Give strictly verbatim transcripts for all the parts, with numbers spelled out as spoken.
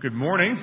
Good morning.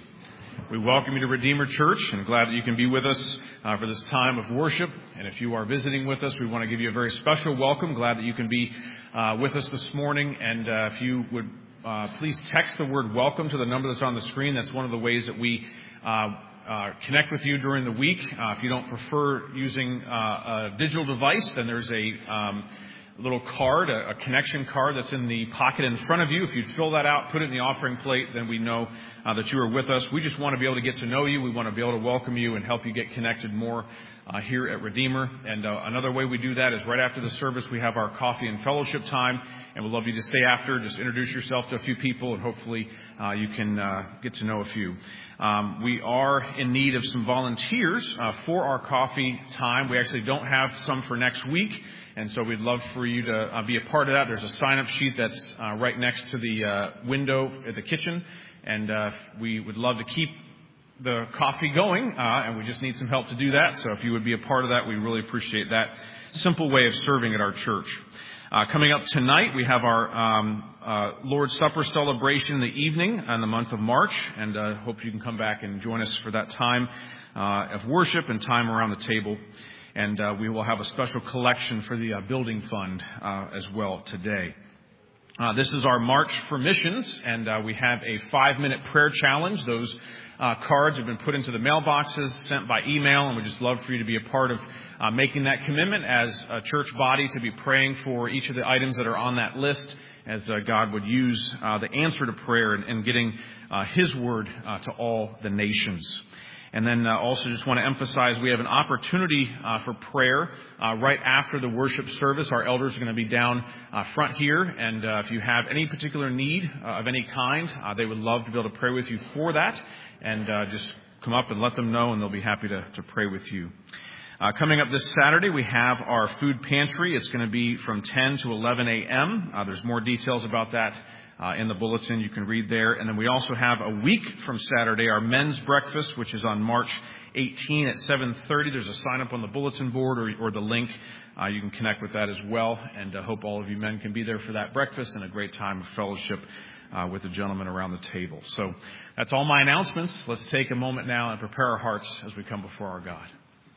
We welcome you to Redeemer Church and glad that you can be with us uh, for this time of worship. And if you are visiting with us, we want to give you a very special welcome. Glad that you can be uh, with us this morning. And uh, if you would uh, please text the word welcome to the number that's on the screen. That's one of the ways that we uh, uh, connect with you during the week. Uh, if you don't prefer using uh, a digital device, then there's a um, little card, a, a connection card that's in the pocket in front of you. If you'd fill that out, put it in the offering plate, then we know uh, that you are with us. We just want to be able to get to know you. We want to be able to welcome you and help you get connected more uh, here at Redeemer. And uh, another way we do that is right after the service, we have our coffee and fellowship time, and we'd love you to stay after. Just introduce yourself to a few people, and hopefully uh, you can uh, get to know a few. Um, we are in need of some volunteers uh, for our coffee time. We actually don't have some for next week. And so we'd love for you to uh, be a part of that. There's a sign-up sheet that's uh, right next to the uh, window at the kitchen. And uh, we would love to keep the coffee going, uh, and we just need some help to do that. So if you would be a part of that, we really appreciate that simple way of serving at our church. Uh, coming up tonight, we have our um, uh, Lord's Supper celebration in the evening in the month of March. And I uh, hope you can come back and join us for that time uh, of worship and time around the table. And uh, we will have a special collection for the uh, building fund uh, as well today. Uh, this is our March for Missions, and uh, we have a five-minute prayer challenge. Those uh, cards have been put into the mailboxes, sent by email, and we just love for you to be a part of uh, making that commitment as a church body to be praying for each of the items that are on that list, as uh, God would use uh, the answer to prayer and, and getting uh, His word uh, to all the nations. And then uh, also just want to emphasize we have an opportunity uh, for prayer uh, right after the worship service. Our elders are going to be down uh, front here. And uh, if you have any particular need uh, of any kind, uh, they would love to be able to pray with you for that. And uh, just come up and let them know, and they'll be happy to, to pray with you. Uh, coming up this Saturday, we have our food pantry. It's going to be from ten to eleven a.m. Uh, there's more details about that Uh, in the bulletin. You can read there. And then we also have a week from Saturday, our men's breakfast, which is on March eighteenth at seven thirty. There's a sign up on the bulletin board or, or the link. Uh, you can connect with that as well. And I uh, hope all of you men can be there for that breakfast and a great time of fellowship uh, with the gentlemen around the table. So that's all my announcements. Let's take a moment now and prepare our hearts as we come before our God.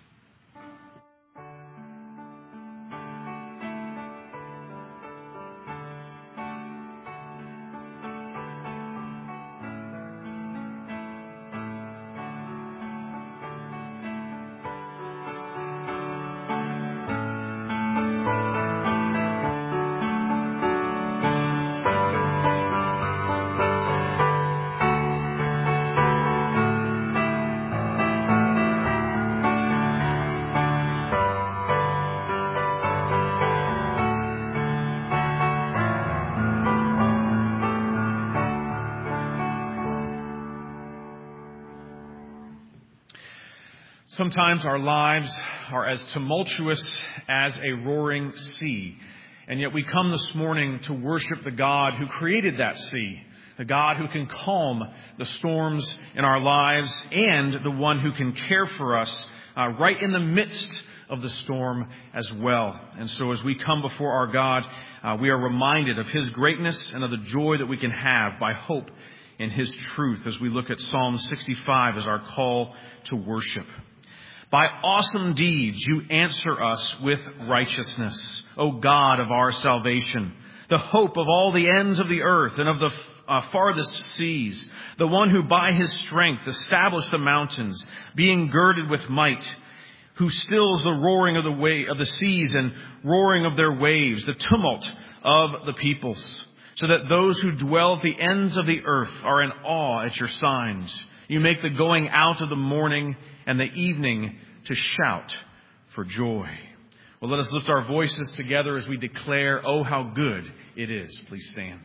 Sometimes our lives are as tumultuous as a roaring sea, and yet we come this morning to worship the God who created that sea, the God who can calm the storms in our lives, and the one who can care for us uh, right in the midst of the storm as well. And so as we come before our God, uh, we are reminded of His greatness and of the joy that we can have by hope in His truth as we look at Psalm sixty-five as our call to worship. By awesome deeds you answer us with righteousness, O God of our salvation, the hope of all the ends of the earth and of the uh, farthest seas, the one who by His strength established the mountains, being girded with might, who stills the roaring of the wa- of the seas and roaring of their waves, the tumult of the peoples, so that those who dwell at the ends of the earth are in awe at your signs. You make the going out of the morning and the evening to shout for joy. Well, let us lift our voices together as we declare, oh, how good it is. Please stand.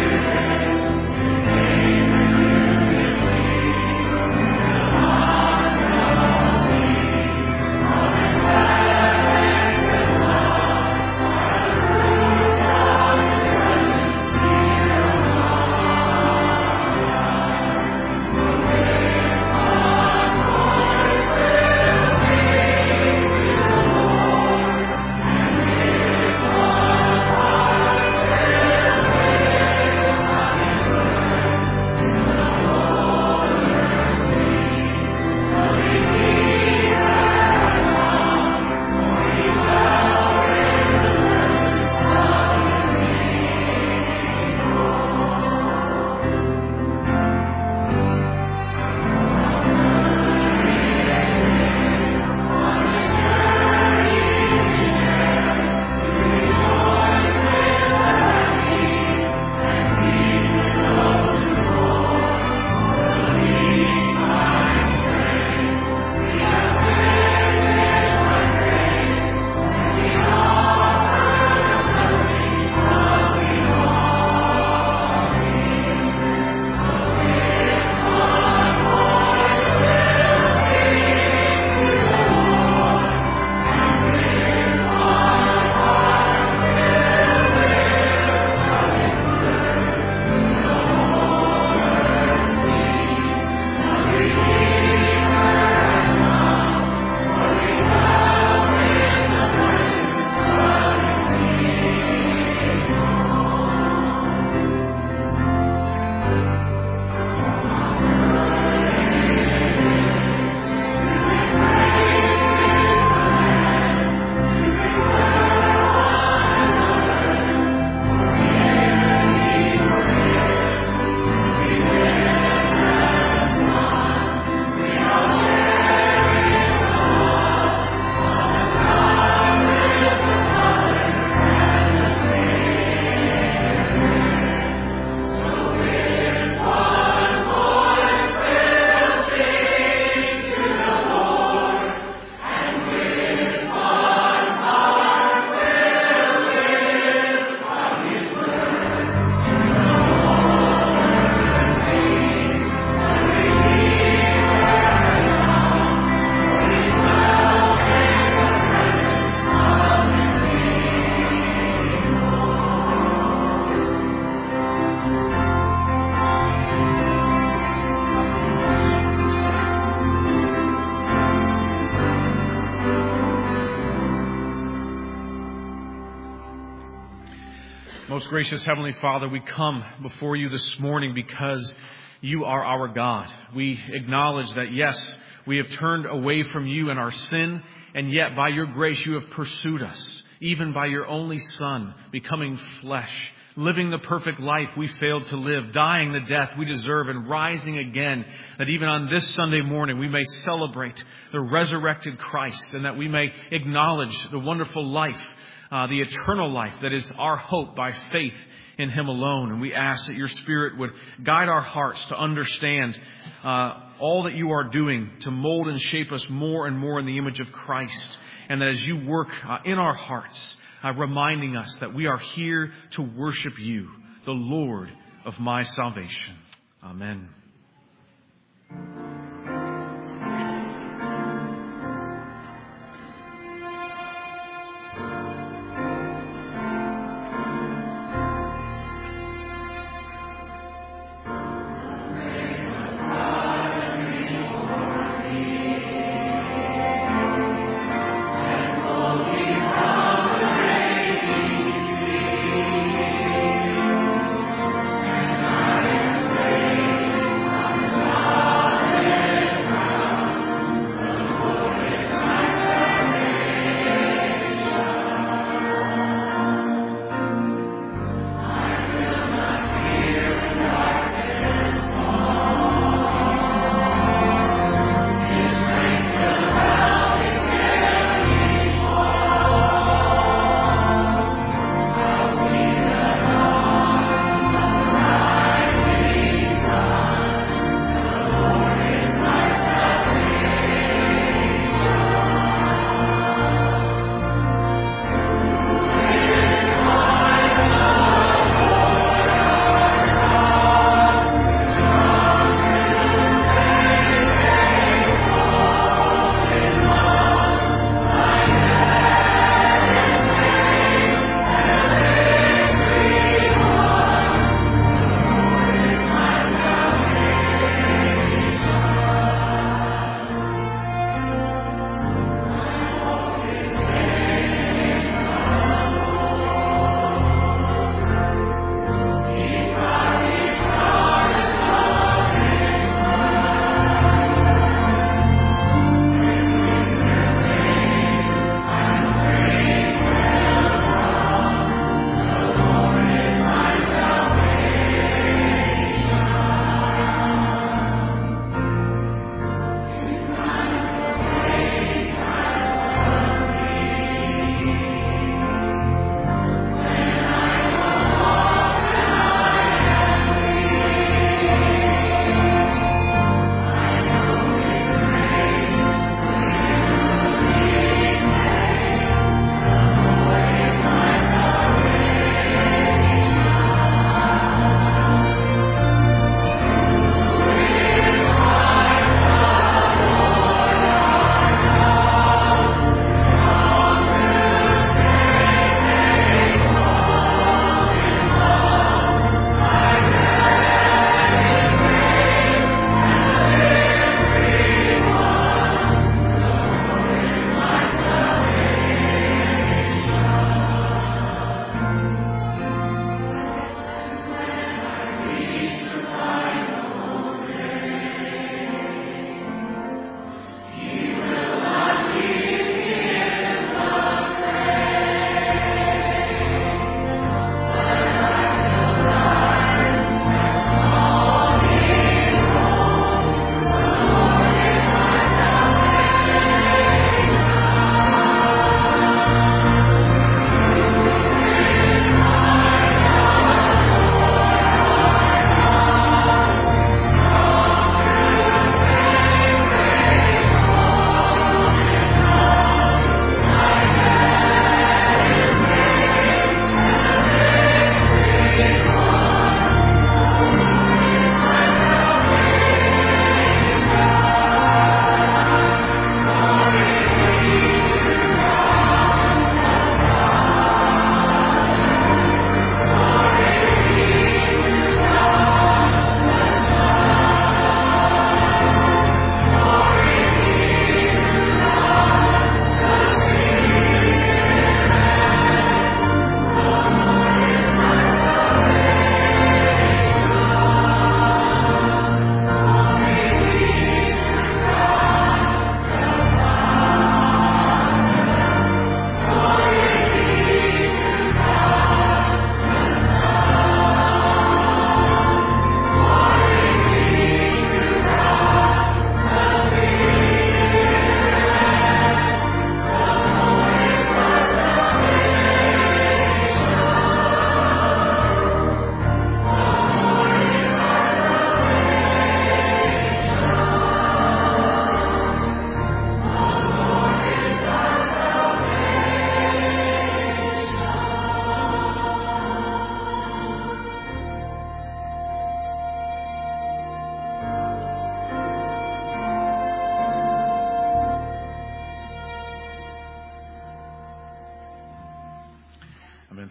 Amen. Most gracious Heavenly Father, we come before you this morning because you are our God. We acknowledge that, yes, we have turned away from you in our sin, and yet by your grace you have pursued us, even by your only Son becoming flesh, living the perfect life we failed to live, dying the death we deserve, and rising again, that even on this Sunday morning we may celebrate the resurrected Christ, and that we may acknowledge the wonderful life, uh, the eternal life that is our hope by faith in Him alone. And we ask that your Spirit would guide our hearts to understand uh, all that you are doing to mold and shape us more and more in the image of Christ, and that as you work uh, in our hearts, Uh, reminding us that we are here to worship you, the Lord of my salvation. Amen.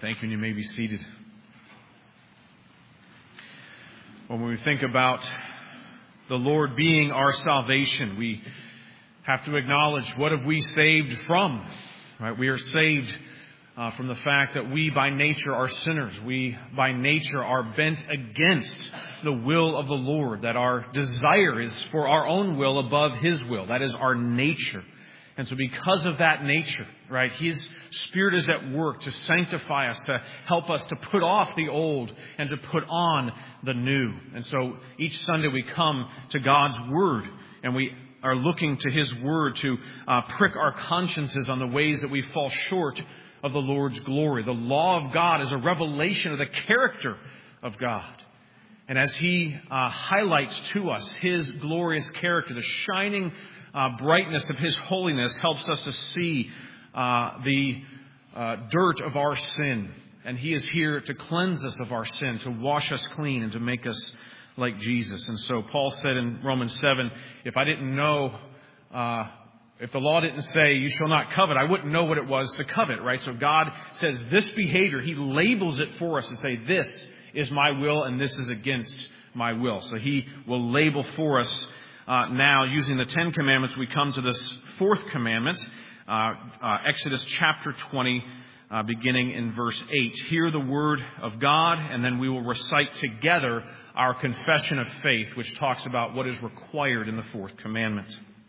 Thank you, and you may be seated. When we think about the Lord being our salvation, we have to acknowledge, what have we saved from? Right? We are saved uh, from the fact that we by nature are sinners. We by nature are bent against the will of the Lord, that our desire is for our own will above His will. That is our nature. And so because of that nature, right, His Spirit is at work to sanctify us, to help us to put off the old and to put on the new. And so each Sunday we come to God's Word, and we are looking to His Word to uh, prick our consciences on the ways that we fall short of the Lord's glory. The law of God is a revelation of the character of God. And as He uh, highlights to us His glorious character, the shining uh, brightness of His holiness helps us to see uh, the uh, dirt of our sin. And He is here to cleanse us of our sin, to wash us clean, and to make us like Jesus. And so Paul said in Romans seven, if I didn't know, uh, if the law didn't say you shall not covet, I wouldn't know what it was to covet, right? So God says this behavior, He labels it for us to say this is my will and this is against my will. So He will label for us uh, now using the Ten Commandments. We come to this fourth commandment, uh, uh, Exodus chapter twenty, uh, beginning in verse eight. Hear the word of God, and then we will recite together our confession of faith, which talks about what is required in the fourth commandment.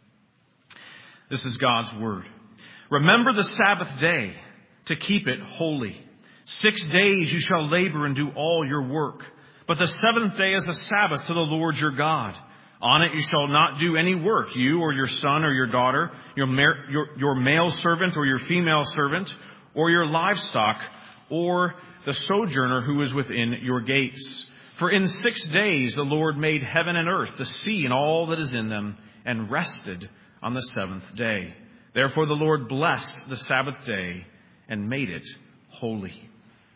This is God's word. Remember the Sabbath day to keep it holy. Six days you shall labor and do all your work. But the seventh day is a Sabbath to the Lord your God. On it you shall not do any work, you or your son or your daughter, your, mar- your, your male servant or your female servant, or your livestock, or the sojourner who is within your gates. For in six days the Lord made heaven and earth, the sea and all that is in them, and rested on the seventh day. Therefore the Lord blessed the Sabbath day and made it holy.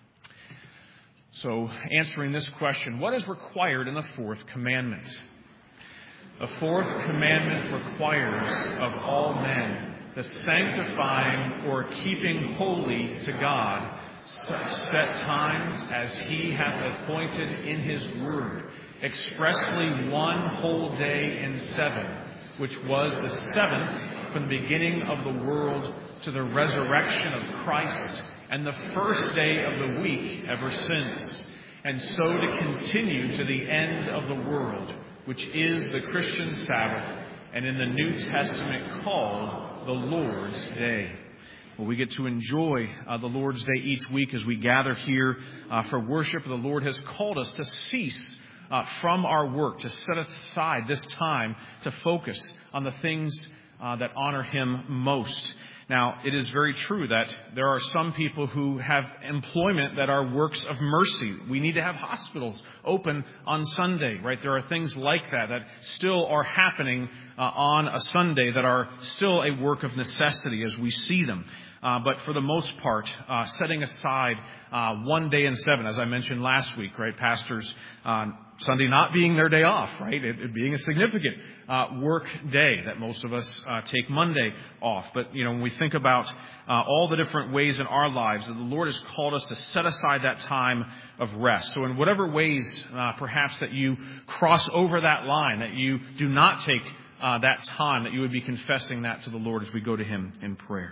So, answering this question, what is required in the fourth commandment? The fourth commandment requires of all men the sanctifying or keeping holy to God such set times as He hath appointed in His word, expressly one whole day in seven, which was the seventh from the beginning of the world to the resurrection of Christ, and the first day of the week ever since, and so to continue to the end of the world, which is the Christian Sabbath, and in the New Testament called the Lord's Day. Well, we get to enjoy uh, the Lord's Day each week as we gather here uh, for worship. The Lord has called us to cease uh, from our work, to set aside this time to focus on the things uh, that honor Him most. Now, it is very true that there are some people who have employment that are works of mercy. We need to have hospitals open on Sunday, right? There are things like that that still are happening uh, on a Sunday that are still a work of necessity as we see them. Uh, but for the most part, uh, setting aside uh, one day in seven, as I mentioned last week, right? Pastors, uh, Sunday not being their day off, right? It, it being a significant uh, work day that most of us uh, take Monday off. But, you know, when we think about uh, all the different ways in our lives that the Lord has called us to set aside that time of rest. So in whatever ways, uh, perhaps that you cross over that line, that you do not take uh, that time, that you would be confessing that to the Lord as we go to Him in prayer.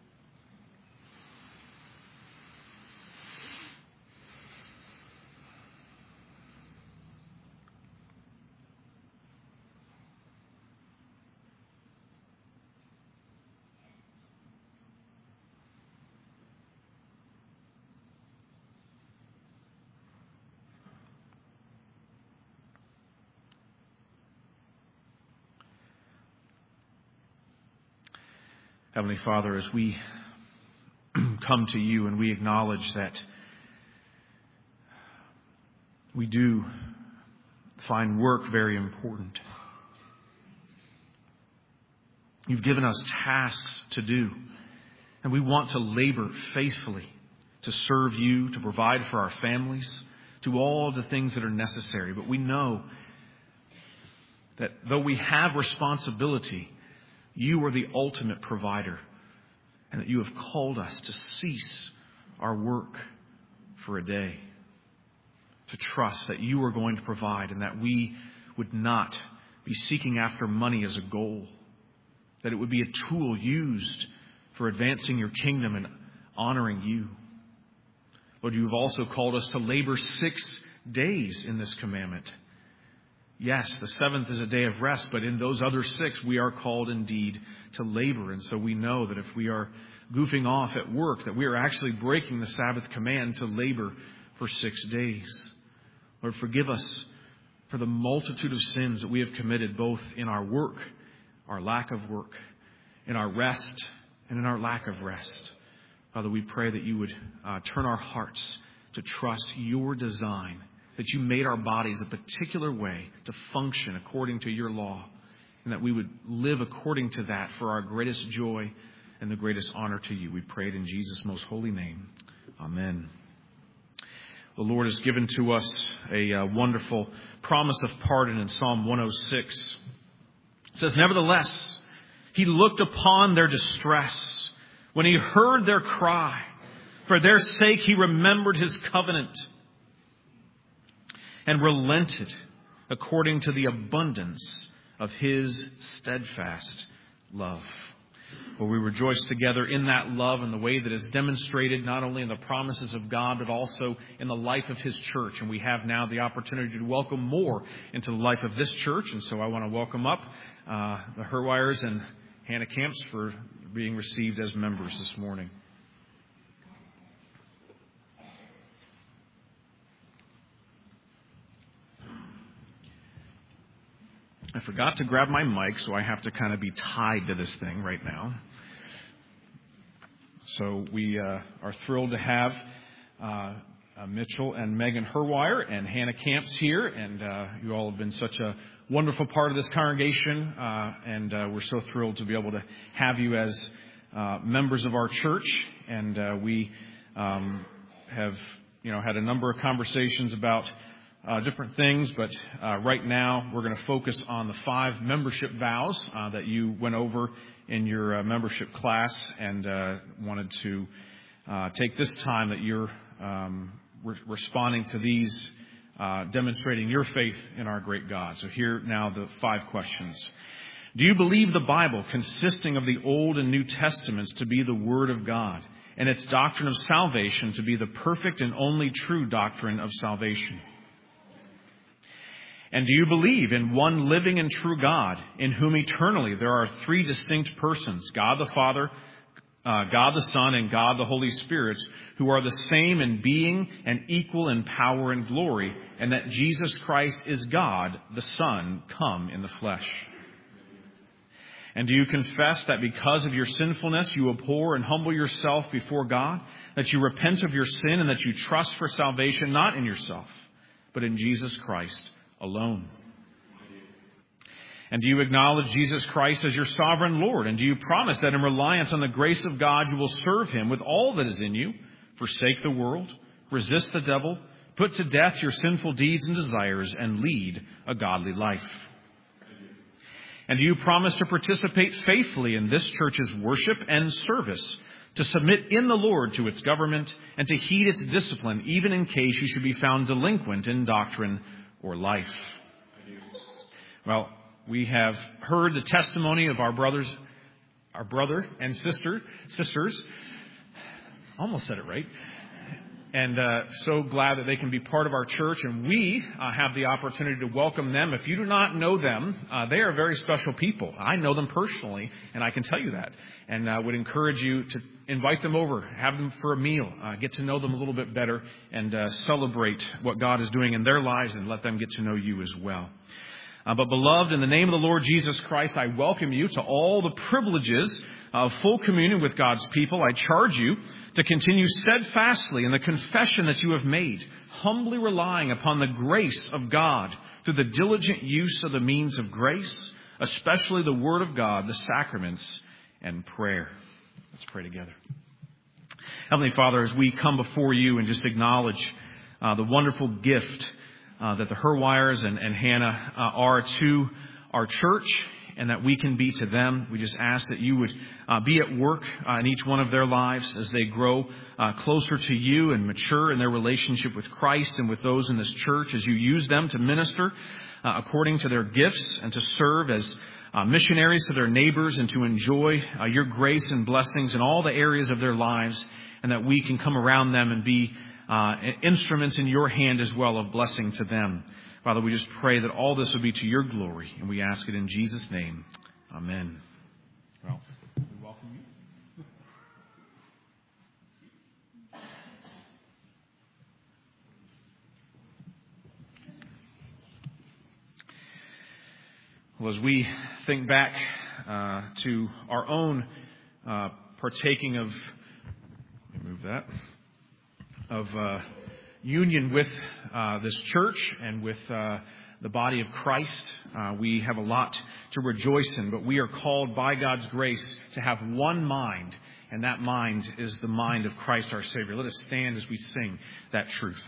Heavenly Father, as we come to You and we acknowledge that we do find work very important. You've given us tasks to do, and we want to labor faithfully to serve You, to provide for our families, to all of the things that are necessary. But we know that though we have responsibility, You are the ultimate provider, and that You have called us to cease our work for a day, to trust that you are going to provide and that we would not be seeking after money as a goal, that it would be a tool used for advancing your kingdom and honoring you. Lord, you have also called us to labor six days in this commandment. Yes, the seventh is a day of rest, but in those other six, we are called indeed to labor. And so we know that if we are goofing off at work, that we are actually breaking the Sabbath command to labor for six days. Lord, forgive us for the multitude of sins that we have committed, both in our work, our lack of work, in our rest, and in our lack of rest. Father, we pray that you would uh, turn our hearts to trust your design, that you made our bodies a particular way to function according to your law, and that we would live according to that for our greatest joy and the greatest honor to you. We pray it in Jesus' most holy name. Amen. The Lord has given to us a uh, wonderful promise of pardon in Psalm one oh six. It says, "Nevertheless, he looked upon their distress when he heard their cry. For their sake he remembered his covenant and relented according to the abundance of his steadfast love." Well, we rejoice together in that love and the way that is demonstrated not only in the promises of God, but also in the life of his church. And we have now the opportunity to welcome more into the life of this church. And so I want to welcome up uh, the Herwires and Hannah Camps for being received as members this morning. I forgot to grab my mic, so I have to kind of be tied to this thing right now. So we uh, are thrilled to have uh, uh, Mitchell and Megan Herwire and Hannah Camps here. And uh, you all have been such a wonderful part of this congregation. Uh, and uh, we're so thrilled to be able to have you as uh, members of our church. And uh, we um, have, you know, had a number of conversations about Uh, different things, but uh, right now we're going to focus on the five membership vows uh, that you went over in your uh, membership class, and uh, wanted to uh, take this time that you're um, re- responding to these, uh, demonstrating your faith in our great God. So here now the five questions. Do you believe the Bible, consisting of the Old and New Testaments, to be the Word of God, and its doctrine of salvation to be the perfect and only true doctrine of salvation? And do you believe in one living and true God, in whom eternally there are three distinct persons, God the Father, uh, God the Son, and God the Holy Spirit, who are the same in being and equal in power and glory, and that Jesus Christ is God, the Son, come in the flesh? And do you confess that because of your sinfulness you abhor and humble yourself before God, that you repent of your sin, and that you trust for salvation not in yourself, but in Jesus Christ alone? And do you acknowledge Jesus Christ as your sovereign Lord? And do you promise that in reliance on the grace of God you will serve him with all that is in you, forsake the world, resist the devil, put to death your sinful deeds and desires, and lead a godly life? And do you promise to participate faithfully in this church's worship and service, to submit in the Lord to its government, and to heed its discipline, even in case you should be found delinquent in doctrine or life? Well, we have heard the testimony of our brothers, our brother and sister, sisters. Almost said it right. And uh, so glad that they can be part of our church, and we uh, have the opportunity to welcome them. If you do not know them, uh, they are very special people. I know them personally, and I can tell you that. And I uh, would encourage you to invite them over, have them for a meal, uh, get to know them a little bit better, and uh, celebrate what God is doing in their lives, and let them get to know you as well. Uh, but beloved, in the name of the Lord Jesus Christ, I welcome you to all the privileges of full communion with God's people. I charge you to continue steadfastly in the confession that you have made, humbly relying upon the grace of God through the diligent use of the means of grace, especially the Word of God, the sacraments, and prayer. Let's pray together. Heavenly Father, as we come before you and just acknowledge uh, the wonderful gift uh, that the Herwires and, and Hannah uh, are to our church and that we can be to them. We just ask that you would uh, be at work uh, in each one of their lives as they grow uh, closer to you and mature in their relationship with Christ and with those in this church, as you use them to minister uh, according to their gifts and to serve as uh, missionaries to their neighbors and to enjoy uh, your grace and blessings in all the areas of their lives, and that we can come around them and be uh, instruments in your hand as well of blessing to them. Father, we just pray that all this will be to your glory, and we ask it in Jesus' name. Amen. Well, we welcome you. Well, as we think back uh, to our own uh, partaking of, let me move that, of uh, union with uh, this church and with uh, the body of Christ, uh, we have a lot to rejoice in, but we are called by God's grace to have one mind, and that mind is the mind of Christ our Savior. Let us stand as we sing that truth.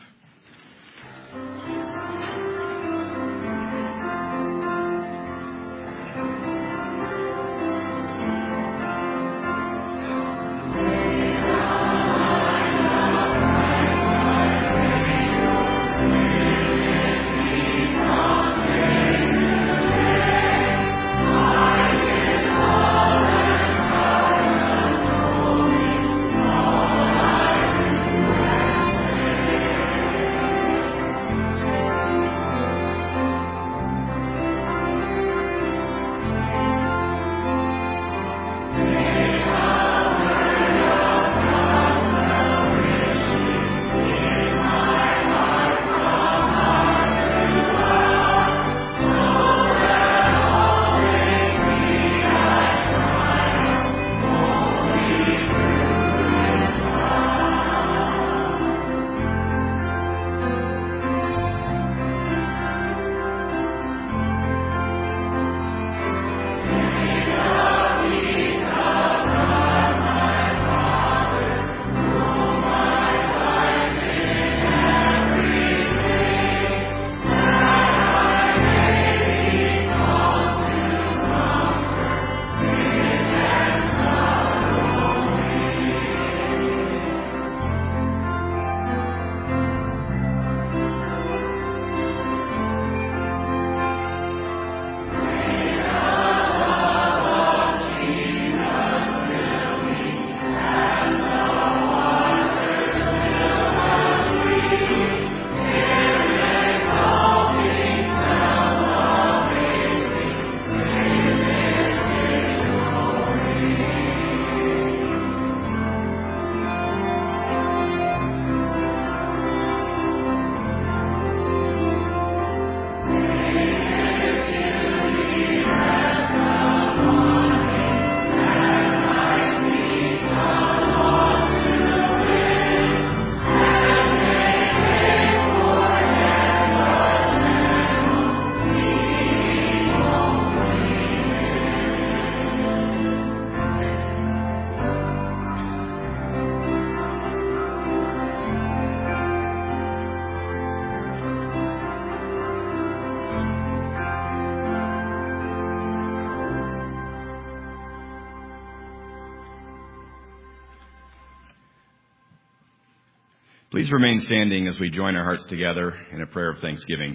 Please remain standing as we join our hearts together in a prayer of thanksgiving.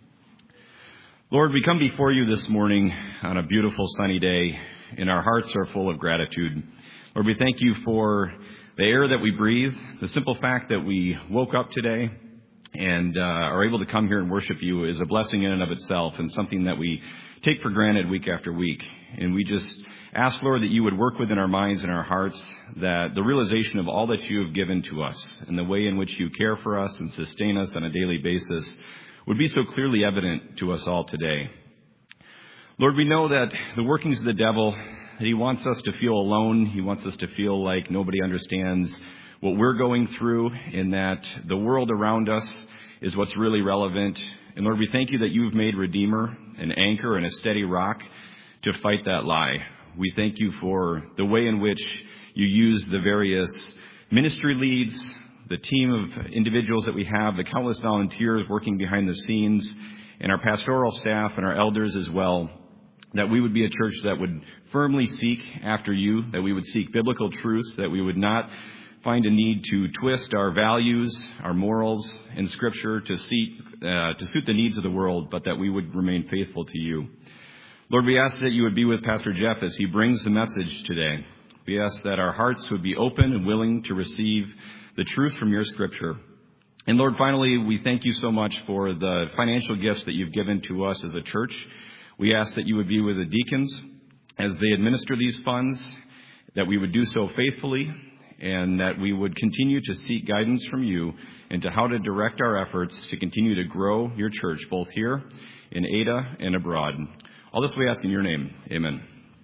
Lord, we come before you this morning on a beautiful sunny day, and our hearts are full of gratitude. Lord, we thank you for the air that we breathe, the simple fact that we woke up today and uh, are able to come here and worship you is a blessing in and of itself, and something that we take for granted week after week. And we just ask, Lord, that you would work within our minds and our hearts, that the realization of all that you have given to us and the way in which you care for us and sustain us on a daily basis would be so clearly evident to us all today. Lord, we know that the workings of the devil, that he wants us to feel alone. He wants us to feel like nobody understands what we're going through, and that the world around us is what's really relevant. And Lord, we thank you that you've made Redeemer an anchor and a steady rock to fight that lie. We thank you for the way in which you use the various ministry leads, the team of individuals that we have, the countless volunteers working behind the scenes, and our pastoral staff and our elders as well, that we would be a church that would firmly seek after you, that we would seek biblical truth, that we would not find a need to twist our values, our morals in Scripture to suit, uh, to suit the needs of the world, but that we would remain faithful to you. Lord, we ask that you would be with Pastor Jeff as he brings the message today. We ask that our hearts would be open and willing to receive the truth from your Scripture. And Lord, finally, we thank you so much for the financial gifts that you've given to us as a church. We ask that you would be with the deacons as they administer these funds, that we would do so faithfully, and that we would continue to seek guidance from you into how to direct our efforts to continue to grow your church, both here in Ada and abroad. All this we ask in your name. Amen.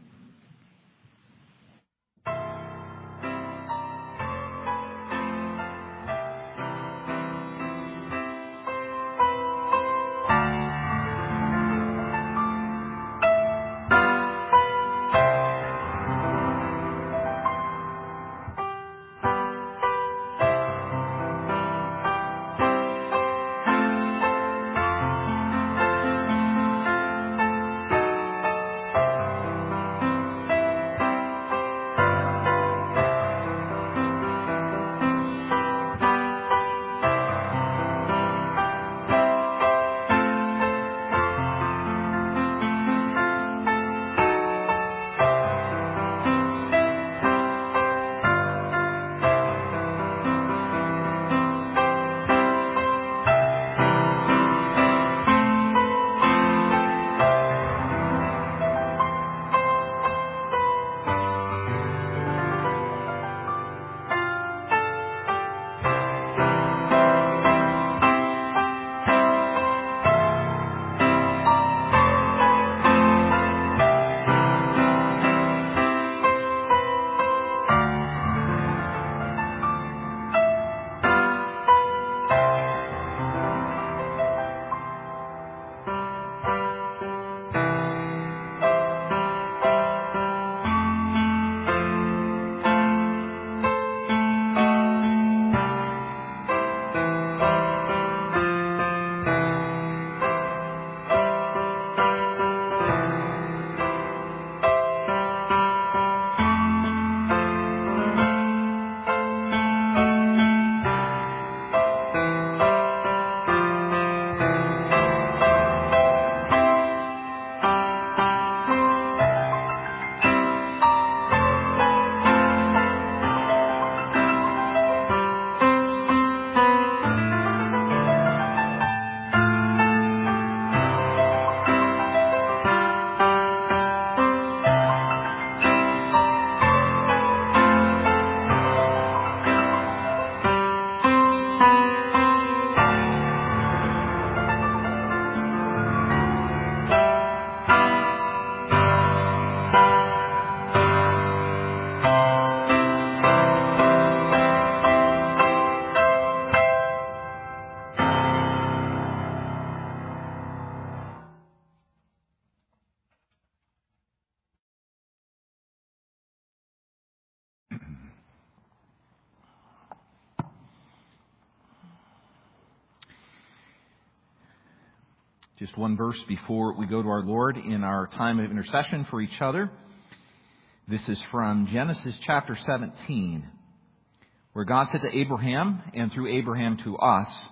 Just one verse before we go to our Lord in our time of intercession for each other. This is from Genesis chapter seventeen, where God said to Abraham, and through Abraham to us,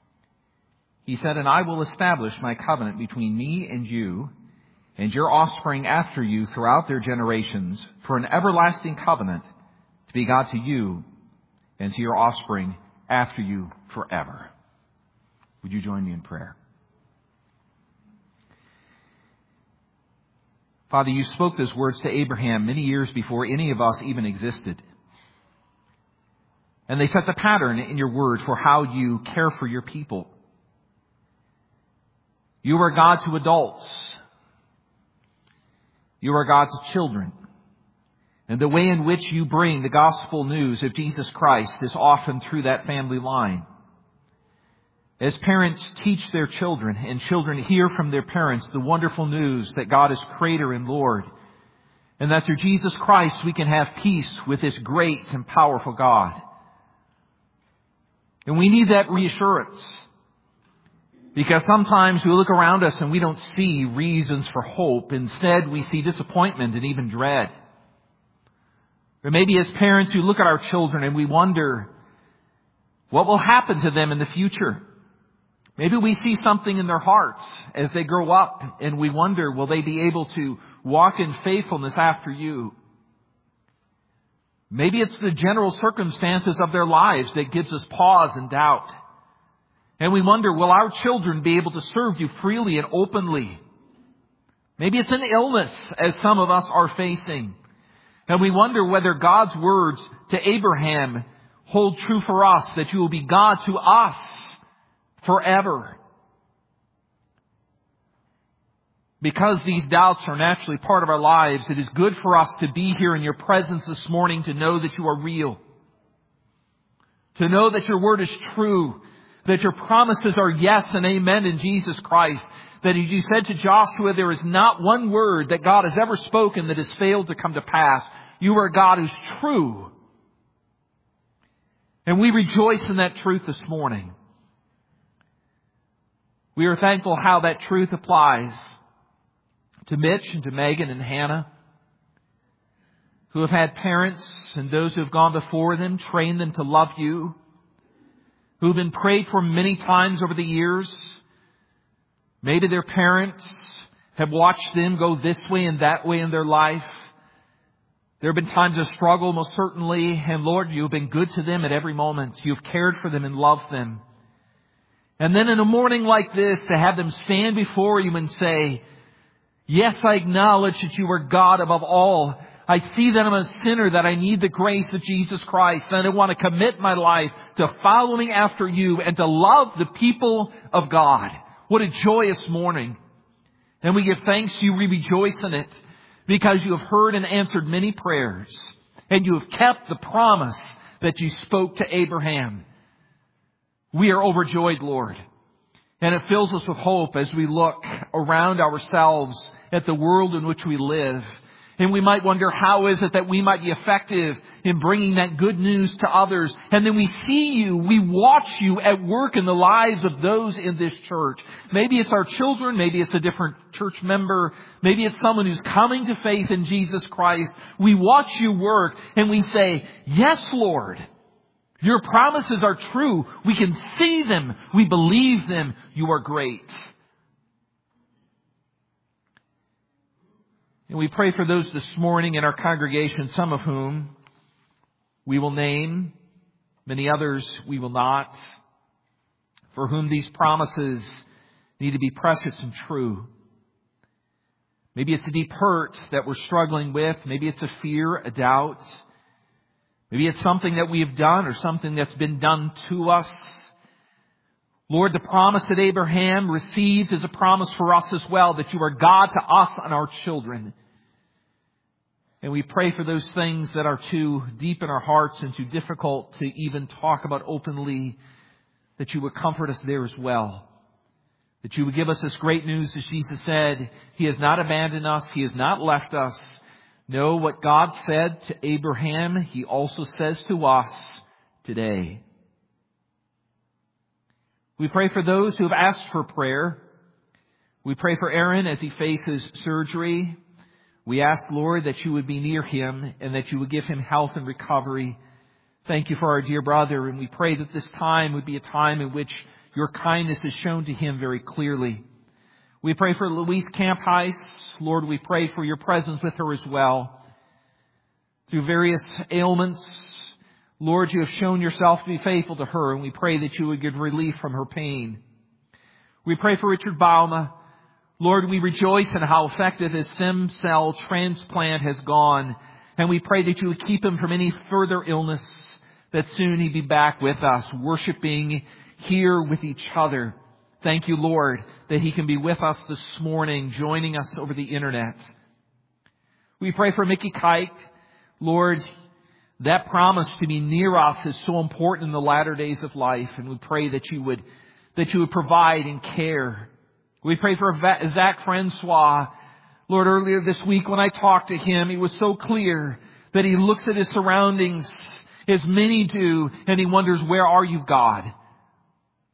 He said, "And I will establish my covenant between me and you, and your offspring after you throughout their generations, for an everlasting covenant to be God to you and to your offspring after you forever." Would you join me in prayer? Father, you spoke those words to Abraham many years before any of us even existed. And they set the pattern in your word for how you care for your people. You are God to adults. You are God to children. And the way in which you bring the gospel news of Jesus Christ is often through that family line. As parents teach their children and children hear from their parents the wonderful news that God is Creator and Lord, and that through Jesus Christ we can have peace with this great and powerful God. And we need that reassurance. Because sometimes we look around us and we don't see reasons for hope. Instead, we see disappointment and even dread. Or maybe as parents who look at our children and we wonder, what will happen to them in the future? Maybe we see something in their hearts as they grow up and we wonder, will they be able to walk in faithfulness after you? Maybe it's the general circumstances of their lives that gives us pause and doubt. And we wonder, will our children be able to serve you freely and openly? Maybe it's an illness, as some of us are facing. And we wonder whether God's words to Abraham hold true for us, that you will be God to us forever. Because these doubts are naturally part of our lives, it is good for us to be here in your presence this morning to know that you are real. To know that your word is true. That your promises are yes and amen in Jesus Christ. That as you said to Joshua, there is not one word that God has ever spoken that has failed to come to pass. You are a God who's true. And we rejoice in that truth this morning. We are thankful how that truth applies to Mitch and to Megan and Hannah, who have had parents and those who have gone before them, trained them to love you, who have been prayed for many times over the years. Maybe their parents have watched them go this way and that way in their life. There have been times of struggle, most certainly. And Lord, you have been good to them at every moment. You have cared for them and loved them. And then in a morning like this, to have them stand before you and say, yes, I acknowledge that you are God above all. I see that I'm a sinner, that I need the grace of Jesus Christ. And I want to commit my life to following after you and to love the people of God. What a joyous morning. And we give thanks to you. We rejoice in it because you have heard and answered many prayers. And you have kept the promise that you spoke to Abraham. We are overjoyed, Lord. And it fills us with hope as we look around ourselves at the world in which we live. And we might wonder, how is it that we might be effective in bringing that good news to others? And then we see you, we watch you at work in the lives of those in this church. Maybe it's our children, maybe it's a different church member, maybe it's someone who's coming to faith in Jesus Christ. We watch you work and we say, yes, Lord, your promises are true. We can see them. We believe them. You are great. And we pray for those this morning in our congregation, some of whom we will name, many others we will not, for whom these promises need to be precious and true. Maybe it's a deep hurt that we're struggling with. Maybe it's a fear, a doubt. Maybe it's something that we have done or something that's been done to us. Lord, the promise that Abraham receives is a promise for us as well, that you are God to us and our children. And we pray for those things that are too deep in our hearts and too difficult to even talk about openly, that you would comfort us there as well. That you would give us this great news, as Jesus said, He has not abandoned us, He has not left us. No, what God said to Abraham, He also says to us today. We pray for those who have asked for prayer. We pray for Aaron as he faces surgery. We ask, Lord, that you would be near him and that you would give him health and recovery. Thank you for our dear brother, and we pray that this time would be a time in which your kindness is shown to him very clearly. We pray for Louise Campheis. Lord, we pray for your presence with her as well. Through various ailments, Lord, you have shown yourself to be faithful to her, and we pray that you would give relief from her pain. We pray for Richard Bauma. Lord, we rejoice in how effective his stem cell transplant has gone, and we pray that you would keep him from any further illness, that soon he'd be back with us, worshiping here with each other. Thank you, Lord, that he can be with us this morning, joining us over the internet. We pray for Mickey Kike. Lord, that promise to be near us is so important in the latter days of life, and we pray that you would that you would provide and care. We pray for Zach Francois. Lord, earlier this week when I talked to him, it was so clear that he looks at his surroundings as many do, and he wonders, where are you, God?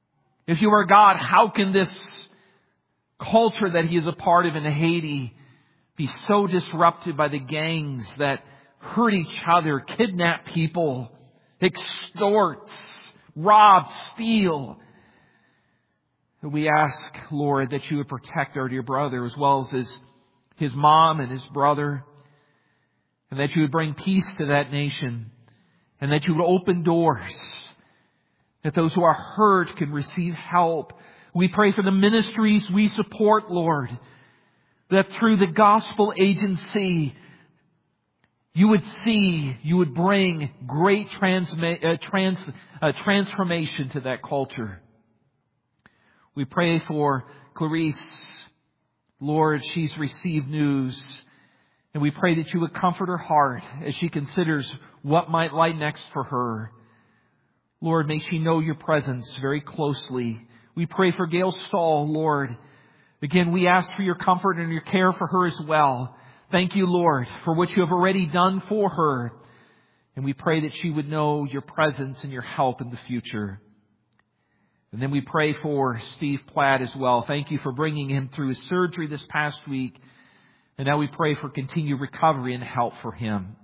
If you are God, how can this culture that he is a part of in Haiti be so disrupted by the gangs that hurt each other, kidnap people, extort, rob, steal? We ask, Lord, that you would protect our dear brother as well as his, his mom and his brother, and that you would bring peace to that nation, and that you would open doors, that those who are hurt can receive help. We pray for the ministries we support, Lord, that through the gospel agency, you would see, you would bring great transma- uh, trans, uh, transformation to that culture. We pray for Clarice. Lord, she's received news, and we pray that you would comfort her heart as she considers what might lie next for her. Lord, may she know your presence very closely. We pray for Gail Stahl, Lord. Again, we ask for your comfort and your care for her as well. Thank you, Lord, for what you have already done for her. And we pray that she would know your presence and your help in the future. And then we pray for Steve Platt as well. Thank you for bringing him through his surgery this past week. And now we pray for continued recovery and help for him.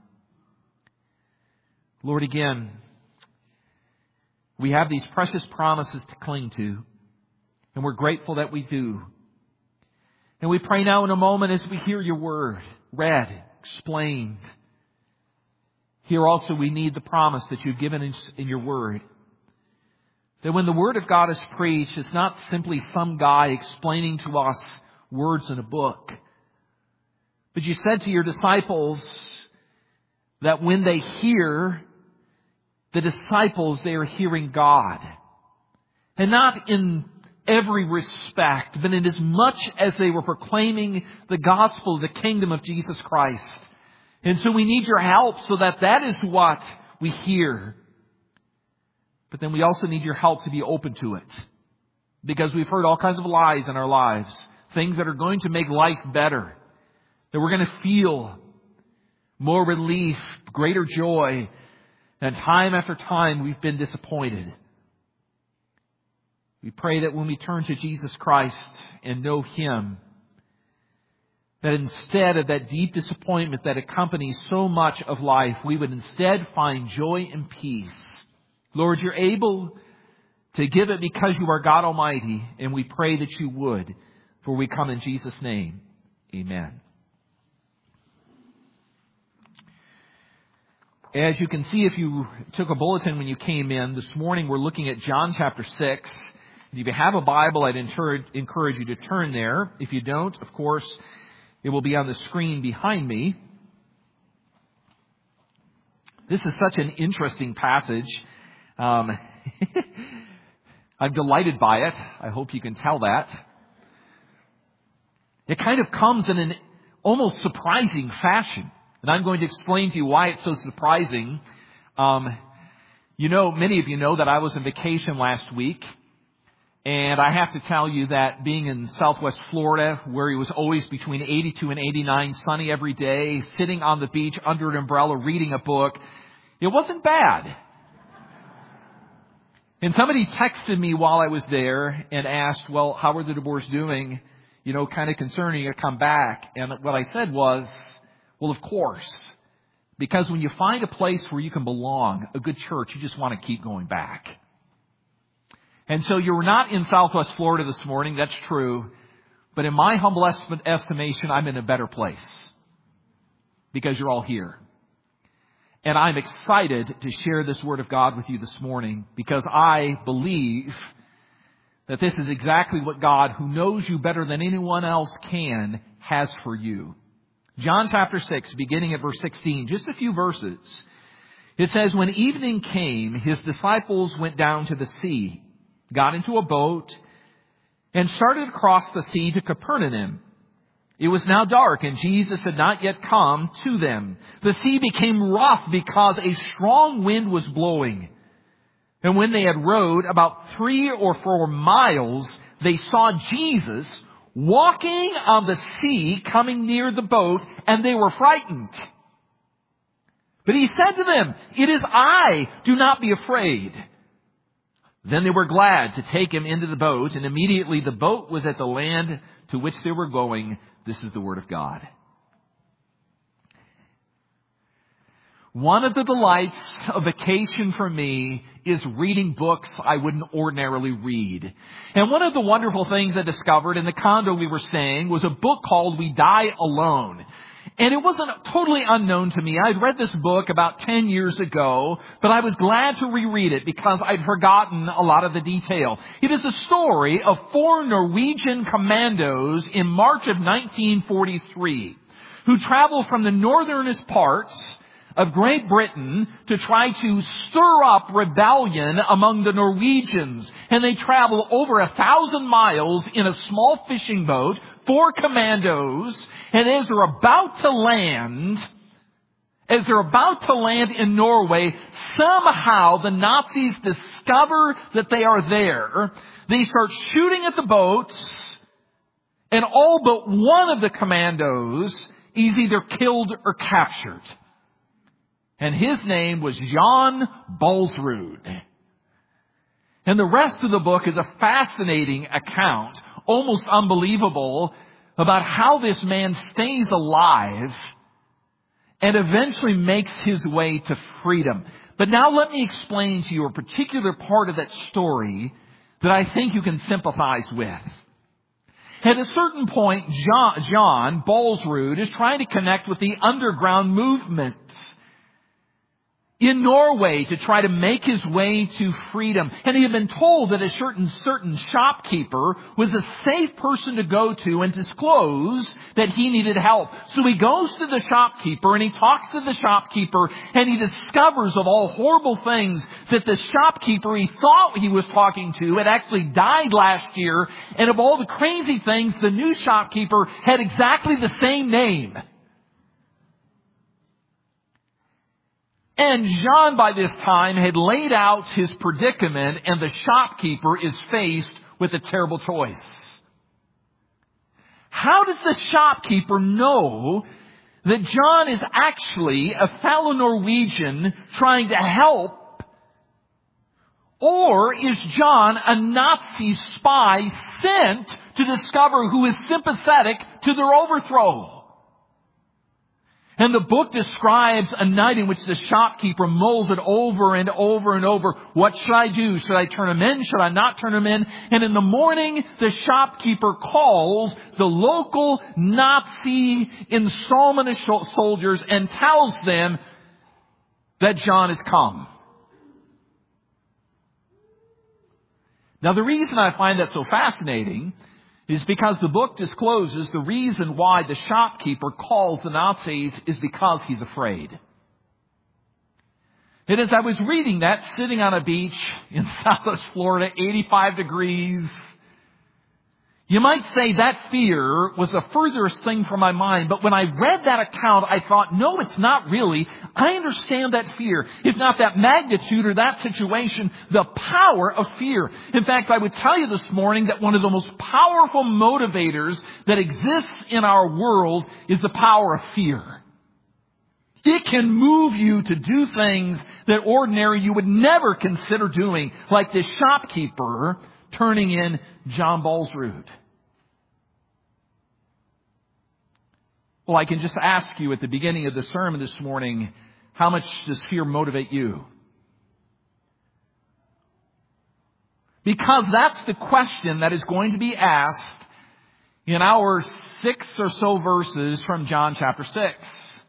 Lord, again, we have these precious promises to cling to. And we're grateful that we do. And we pray now in a moment as we hear your word read, explained. Here also we need the promise that you've given us in your word. That when the word of God is preached, it's not simply some guy explaining to us words in a book. But you said to your disciples that when they hear the disciples, they are hearing God. And not in every respect, but in as much as they were proclaiming the gospel of the kingdom of Jesus Christ. And so we need your help so that that is what we hear. But then we also need your help to be open to it. Because we've heard all kinds of lies in our lives. Things that are going to make life better. That we're going to feel more relief, greater joy. And time after time we've been disappointed. We pray that when we turn to Jesus Christ and know Him, that instead of that deep disappointment that accompanies so much of life, we would instead find joy and peace. Lord, you're able to give it because you are God Almighty, and we pray that you would, for we come in Jesus' name. Amen. As you can see, if you took a bulletin when you came in, this morning we're looking at John chapter six. If you have a Bible, I'd encourage, encourage you to turn there. If you don't, of course, it will be on the screen behind me. This is such an interesting passage. Um, I'm delighted by it. I hope you can tell that. It kind of comes in an almost surprising fashion. And I'm going to explain to you why it's so surprising. Um, you know, many of you know that I was on vacation last week. And I have to tell you that being in Southwest Florida, where it was always between eighty-two and eighty-nine, sunny every day, sitting on the beach under an umbrella, reading a book, it wasn't bad. And somebody texted me while I was there and asked, well, how are the DeBoers doing? You know, kind of concerning to come back. And what I said was, well, of course, because when you find a place where you can belong, a good church, you just want to keep going back. And so you're not in Southwest Florida this morning, that's true. But in my humble estimation, I'm in a better place. Because you're all here. And I'm excited to share this Word of God with you this morning. Because I believe that this is exactly what God, who knows you better than anyone else can, has for you. John chapter six, beginning at verse sixteen, just a few verses. It says, when evening came, his disciples went down to the sea, got into a boat, and started across the sea to Capernaum. It was now dark, and Jesus had not yet come to them. The sea became rough because a strong wind was blowing. And when they had rowed about three or four miles, they saw Jesus walking on the sea, coming near the boat, and they were frightened. But he said to them, it is I, do not be afraid. Then they were glad to take him into the boat, and immediately the boat was at the land to which they were going. This is the word of God. One of the delights of vacation for me is reading books I wouldn't ordinarily read. And one of the wonderful things I discovered in the condo we were staying was a book called We Die Alone. And it wasn't totally unknown to me. I'd read this book about ten years ago, but I was glad to reread it because I'd forgotten a lot of the detail. It is a story of four Norwegian commandos in March of nineteen forty-three who traveled from the northernest parts of Great Britain to try to stir up rebellion among the Norwegians. And they travel over a thousand miles in a small fishing boat, four commandos, and as they're about to land, as they're about to land in Norway, somehow the Nazis discover that they are there. They start shooting at the boats, and all but one of the commandos is either killed or captured. And his name was Jan Balsrud. And the rest of the book is a fascinating account, almost unbelievable, about how this man stays alive and eventually makes his way to freedom. But now let me explain to you a particular part of that story that I think you can sympathize with. At a certain point, John, Jan Balsrud is trying to connect with the underground movement in Norway to try to make his way to freedom. And he had been told that a certain, certain shopkeeper was a safe person to go to and disclose that he needed help. So he goes to the shopkeeper and he talks to the shopkeeper and he discovers of all horrible things that the shopkeeper he thought he was talking to had actually died last year. And of all the crazy things, the new shopkeeper had exactly the same name. And John, by this time, had laid out his predicament, and the shopkeeper is faced with a terrible choice. How does the shopkeeper know that John is actually a fellow Norwegian trying to help? Or is John a Nazi spy sent to discover who is sympathetic to their overthrow? And the book describes a night in which the shopkeeper mulls it over and over and over. What should I do? Should I turn him in? Should I not turn him in? And in the morning, the shopkeeper calls the local Nazi installment of soldiers and tells them that John has come. Now, the reason I find that so fascinating is because the book discloses the reason why the shopkeeper calls the Nazis is because he's afraid. And as I was reading that, sitting on a beach in Southwest Florida, eighty-five degrees, you might say that fear was the furthest thing from my mind. But when I read that account, I thought, no, it's not really. I understand that fear. If not that magnitude or that situation, the power of fear. In fact, I would tell you this morning that one of the most powerful motivators that exists in our world is the power of fear. It can move you to do things that ordinarily you would never consider doing, like this shopkeeper turning in Jan Balsrud. Well, I can just ask you at the beginning of the sermon this morning, how much does fear motivate you? Because that's the question that is going to be asked in our six or so verses from John chapter six.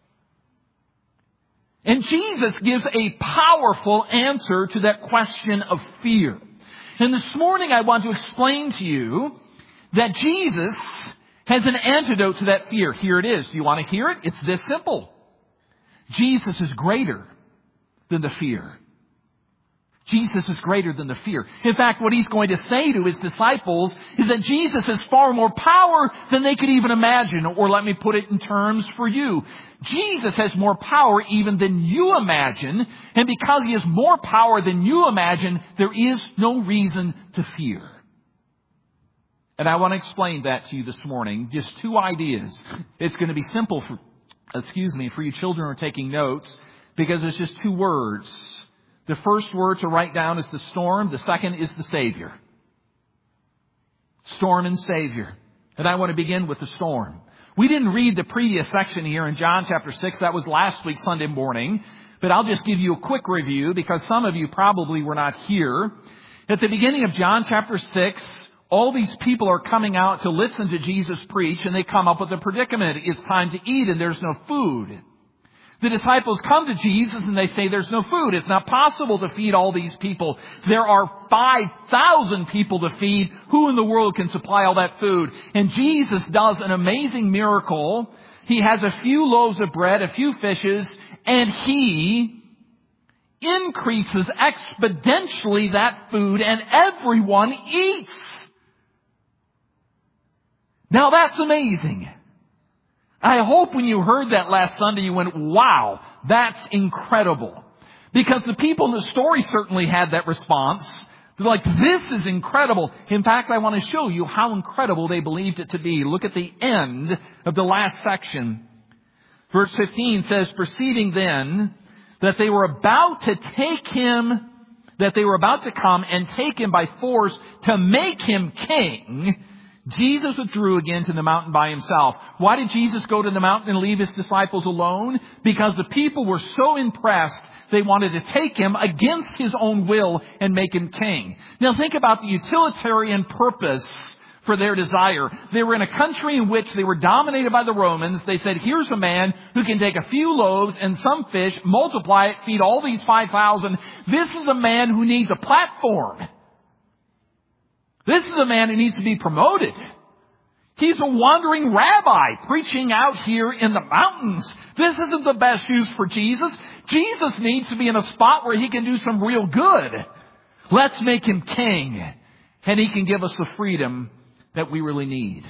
And Jesus gives a powerful answer to that question of fear. And this morning I want to explain to you that Jesus has an antidote to that fear. Here it is. Do you want to hear it? It's this simple. Jesus is greater than the fear. Jesus is greater than the fear. In fact, what he's going to say to his disciples is that Jesus has far more power than they could even imagine. Or let me put it in terms for you. Jesus has more power even than you imagine. And because he has more power than you imagine, there is no reason to fear. And I want to explain that to you this morning. Just two ideas. It's going to be simple for, excuse me, for you children who are taking notes, because it's just two words The first word to write down is the storm. The second is the Savior. Storm and Savior. And I want to begin with the storm. We didn't read the previous section here in John chapter six. That was last week, Sunday morning. But I'll just give you a quick review because some of you probably were not here. At the beginning of John chapter six, all these people are coming out to listen to Jesus preach, and they come up with a predicament. It's time to eat and there's no food. The disciples come to Jesus and they say there's no food. It's not possible to feed all these people. There are five thousand people to feed. Who in the world can supply all that food? And Jesus does an amazing miracle. He has a few loaves of bread, a few fishes, and He increases exponentially that food, and everyone eats. Now that's amazing. I hope when you heard that last Sunday you went, wow, that's incredible. Because the people in the story certainly had that response. They're like, this is incredible. In fact, I want to show you how incredible they believed it to be. Look at the end of the last section. Verse fifteen says, perceiving then that they were about to take him, that they were about to come and take him by force to make him king, Jesus withdrew again to the mountain by himself. Why did Jesus go to the mountain and leave his disciples alone? Because the people were so impressed, they wanted to take him against his own will and make him king. Now think about the utilitarian purpose for their desire. They were in a country in which they were dominated by the Romans. They said, here's a man who can take a few loaves and some fish, multiply it, feed all these five thousand. This is a man who needs a platform. This is a man who needs to be promoted. He's a wandering rabbi preaching out here in the mountains. This isn't the best use for Jesus. Jesus needs to be in a spot where he can do some real good. Let's make him king, and he can give us the freedom that we really need.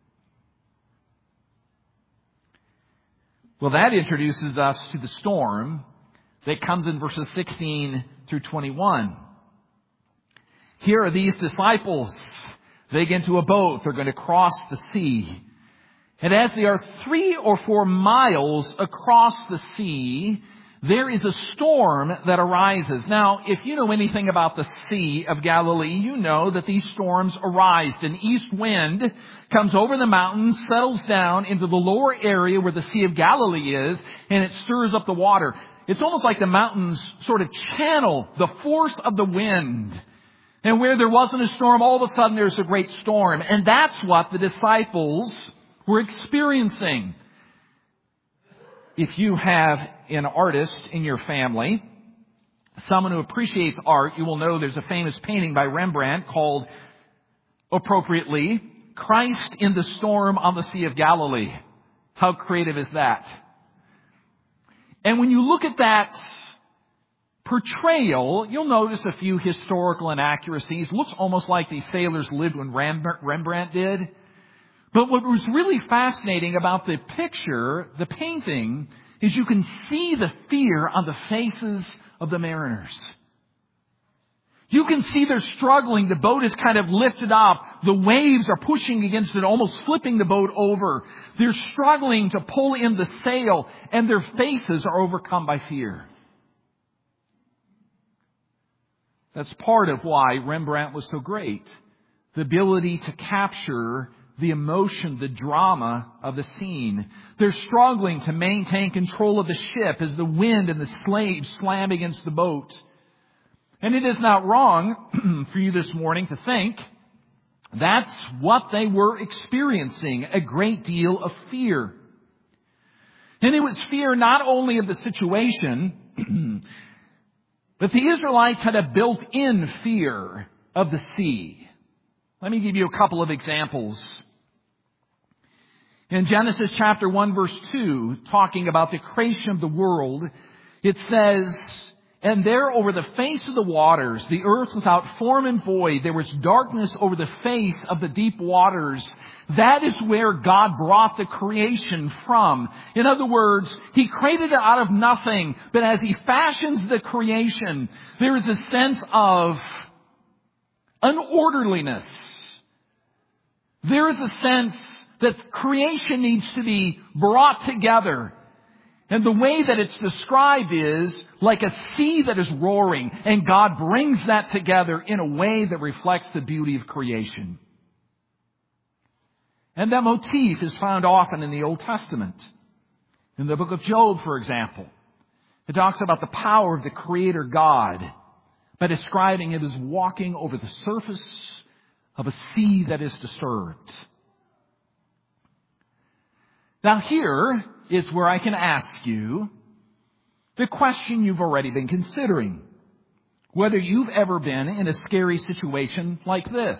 Well, that introduces us to the storm that comes in verses sixteen through twenty-one. Here are these disciples. They get into a boat. They're going to cross the sea. And as they are three or four miles across the sea, there is a storm that arises. Now, if you know anything about the Sea of Galilee, you know that these storms arise. An east wind comes over the mountains, settles down into the lower area where the Sea of Galilee is, and it stirs up the water. It's almost like the mountains sort of channel the force of the wind. And where there wasn't a storm, all of a sudden there's a great storm. And that's what the disciples were experiencing. If you have an artist in your family, someone who appreciates art, you will know there's a famous painting by Rembrandt called, appropriately, Christ in the Storm on the Sea of Galilee. How creative is that? And when you look at that portrayal, you'll notice a few historical inaccuracies. Looks almost like these sailors lived when Rembrandt did. But what was really fascinating about the picture, the painting, is you can see the fear on the faces of the mariners. You can see they're struggling. The boat is kind of lifted up. The waves are pushing against it, almost flipping the boat over. They're struggling to pull in the sail, and their faces are overcome by fear. That's part of why Rembrandt was so great. The ability to capture the emotion, the drama of the scene. They're struggling to maintain control of the ship as the wind and the slaves slam against the boat. And it is not wrong for you this morning to think that's what they were experiencing, a great deal of fear. And it was fear not only of the situation, but the Israelites had a built-in fear of the sea. Let me give you a couple of examples. In Genesis chapter one, verse two, talking about the creation of the world, it says, and there over the face of the waters, the earth without form and void, there was darkness over the face of the deep waters. That is where God brought the creation from. In other words, He created it out of nothing. But as He fashions the creation, there is a sense of unorderliness. There is a sense that creation needs to be brought together. And the way that it's described is like a sea that is roaring, and God brings that together in a way that reflects the beauty of creation. And that motif is found often in the Old Testament. In the book of Job, for example, it talks about the power of the Creator God by describing it as walking over the surface of a sea that is disturbed. Now here is where I can ask you the question you've already been considering. Whether you've ever been in a scary situation like this.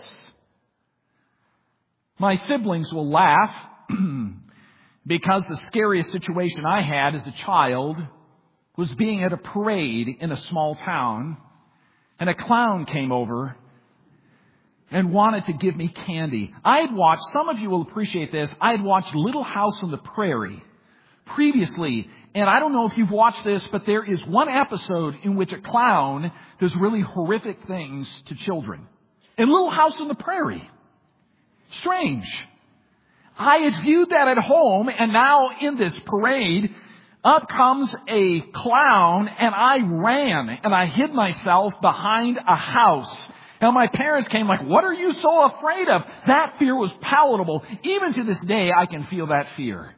My siblings will laugh because the scariest situation I had as a child was being at a parade in a small town, and a clown came over and wanted to give me candy. I had watched, some of you will appreciate this, I had watched Little House on the Prairie previously, and I don't know if you've watched this, but there is one episode in which a clown does really horrific things to children. In Little House on the Prairie. Strange. I had viewed that at home, and now in this parade, up comes a clown, and I ran, and I hid myself behind a house. And my parents came like, what are you so afraid of? That fear was palatable. Even to this day, I can feel that fear.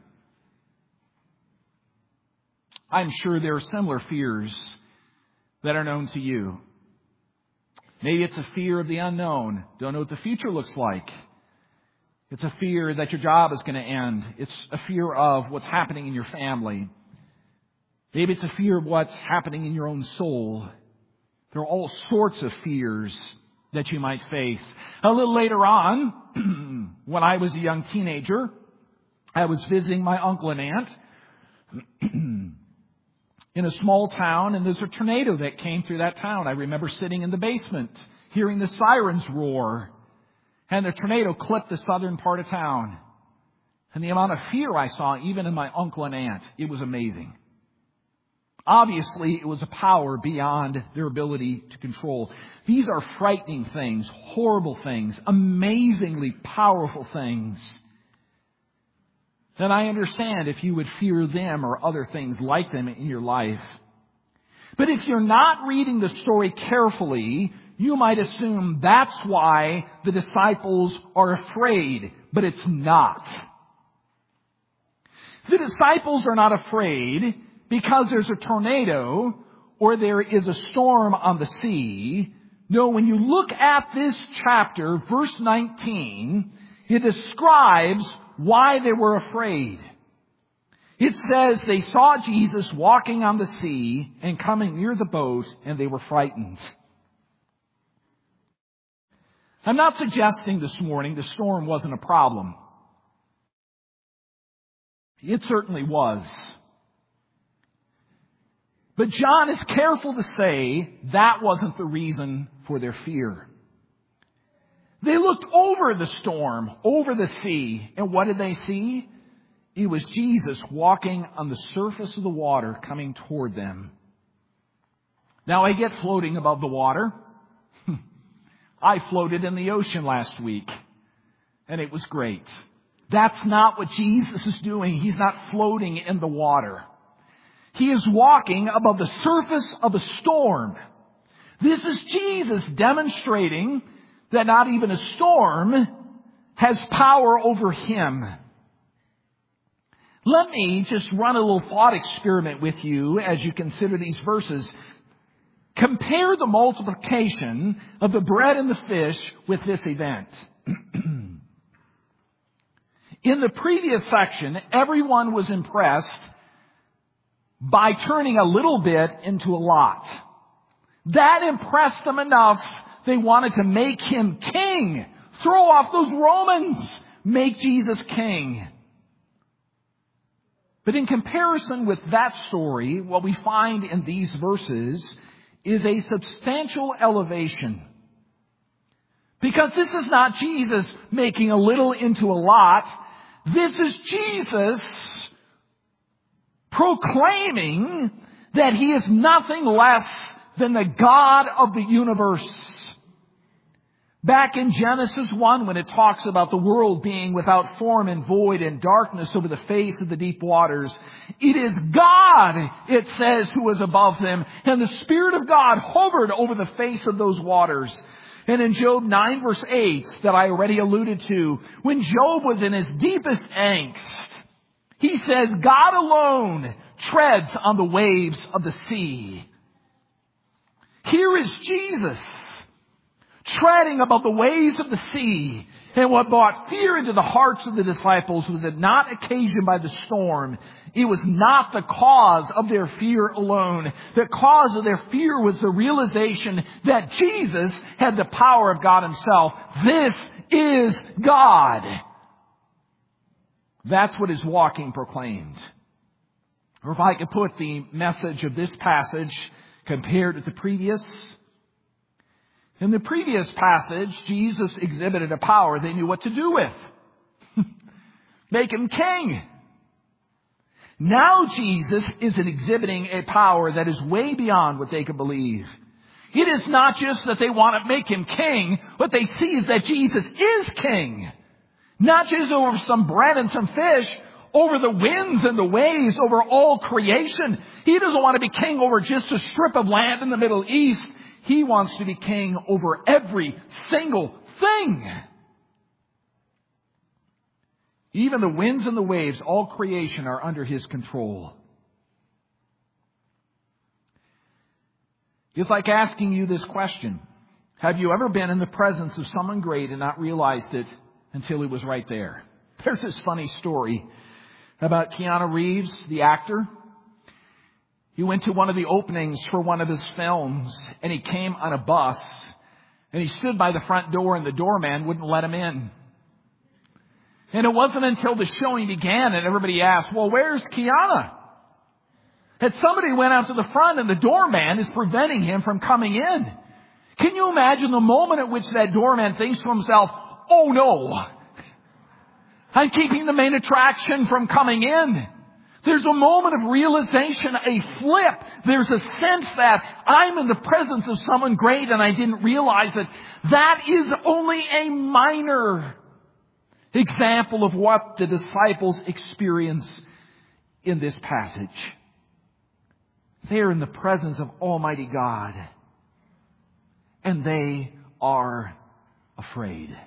I'm sure there are similar fears that are known to you. Maybe it's a fear of the unknown. Don't know what the future looks like. It's a fear that your job is going to end. It's a fear of what's happening in your family. Maybe it's a fear of what's happening in your own soul. There are all sorts of fears that you might face. A little later on, when I was a young teenager, I was visiting my uncle and aunt in a small town, and there's a tornado that came through that town. I remember sitting in the basement, hearing the sirens roar, and the tornado clipped the southern part of town. And the amount of fear I saw, even in my uncle and aunt, it was amazing. Obviously, it was a power beyond their ability to control. These are frightening things, horrible things, amazingly powerful things. And I understand if you would fear them or other things like them in your life. But if you're not reading the story carefully, you might assume that's why the disciples are afraid, but it's not. The disciples are not afraid because there's a tornado or there is a storm on the sea. No, when you look at this chapter, verse nineteen, it describes why they were afraid. It says they saw Jesus walking on the sea and coming near the boat, and they were frightened. I'm not suggesting this morning the storm wasn't a problem. It certainly was. But John is careful to say that wasn't the reason for their fear. They looked over the storm, over the sea, and what did they see? It was Jesus walking on the surface of the water coming toward them. Now I get floating above the water. I floated in the ocean last week, and it was great. That's not what Jesus is doing. He's not floating in the water. He is walking above the surface of a storm. This is Jesus demonstrating that not even a storm has power over him. Let me just run a little thought experiment with you as you consider these verses. Compare the multiplication of the bread and the fish with this event. In the previous section, everyone was impressed by turning a little bit into a lot. That impressed them enough, they wanted to make him king. Throw off those Romans. Make Jesus king. But in comparison with that story, what we find in these verses is a substantial elevation. Because this is not Jesus making a little into a lot. This is Jesus proclaiming that he is nothing less than the God of the universe. Back in Genesis one, when it talks about the world being without form and void and darkness over the face of the deep waters, it is God, it says, who was above them. And the Spirit of God hovered over the face of those waters. And in Job nine verse eight, that I already alluded to, when Job was in his deepest angst, he says, God alone treads on the waves of the sea. Here is Jesus, treading above the waves of the sea. And what brought fear into the hearts of the disciples was it not occasioned by the storm. It was not the cause of their fear alone. The cause of their fear was the realization that Jesus had the power of God Himself. This is God. That's what His walking proclaimed. Or if I could put the message of this passage compared with the previous. In the previous passage, Jesus exhibited a power they knew what to do with. Make Him king. Now Jesus is exhibiting a power that is way beyond what they could believe. It is not just that they want to make Him king. What they see is that Jesus is king. Not just over some bread and some fish, over the winds and the waves, over all creation. He doesn't want to be king over just a strip of land in the Middle East. He wants to be king over every single thing. Even the winds and the waves, all creation, are under His control. It's like asking you this question. Have you ever been in the presence of someone great and not realized it until He was right there? There's this funny story about Keanu Reeves, the actor. He went to one of the openings for one of his films, and he came on a bus, and he stood by the front door, and the doorman wouldn't let him in. And it wasn't until the showing began and everybody asked, well, where's Keanu? That somebody went out to the front, and the doorman is preventing him from coming in. Can you imagine the moment at which that doorman thinks to himself, oh no, I'm keeping the main attraction from coming in. There's a moment of realization, a flip. There's a sense that I'm in the presence of someone great and I didn't realize it. That is only a minor example of what the disciples experience in this passage. They're in the presence of Almighty God, and they are afraid.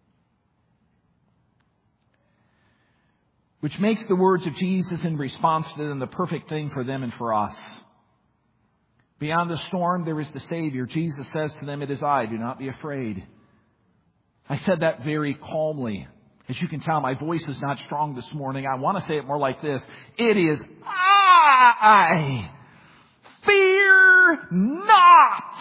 Which makes the words of Jesus in response to them the perfect thing for them and for us. Beyond the storm, there is the Savior. Jesus says to them, it is I, do not be afraid. I said that very calmly. As you can tell, my voice is not strong this morning. I want to say it more like this. It is I. Fear not.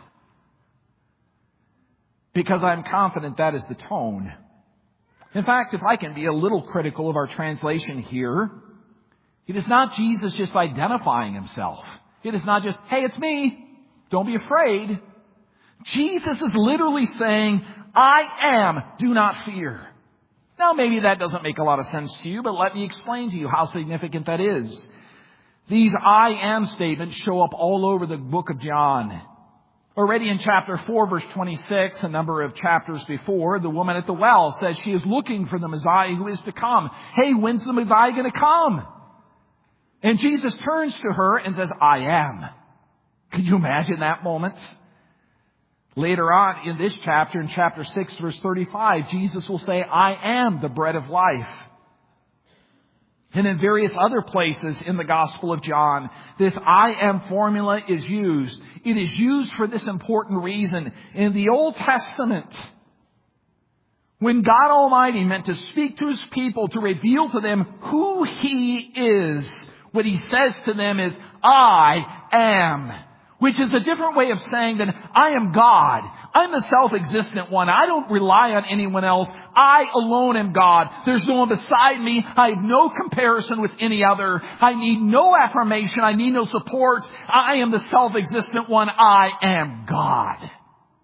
Because I'm confident that is the tone. In fact, if I can be a little critical of our translation here, it is not Jesus just identifying Himself. It is not just, hey, it's me. Don't be afraid. Jesus is literally saying, I am. Do not fear. Now, maybe that doesn't make a lot of sense to you, but let me explain to you how significant that is. These I am statements show up all over the book of John. Already in chapter four, verse twenty-six, a number of chapters before, the woman at the well says she is looking for the Messiah who is to come. Hey, when's the Messiah going to come? And Jesus turns to her and says, I am. Can you imagine that moment? Later on in this chapter, in chapter six, verse thirty-five, Jesus will say, I am the bread of life. And in various other places in the Gospel of John, this I am formula is used. It is used for this important reason. In the Old Testament, when God Almighty meant to speak to His people, to reveal to them who He is, what He says to them is, I am. Which is a different way of saying that I am God. I'm the self-existent one. I don't rely on anyone else. I alone am God. There's no one beside me. I have no comparison with any other. I need no affirmation. I need no support. I am the self-existent one. I am God.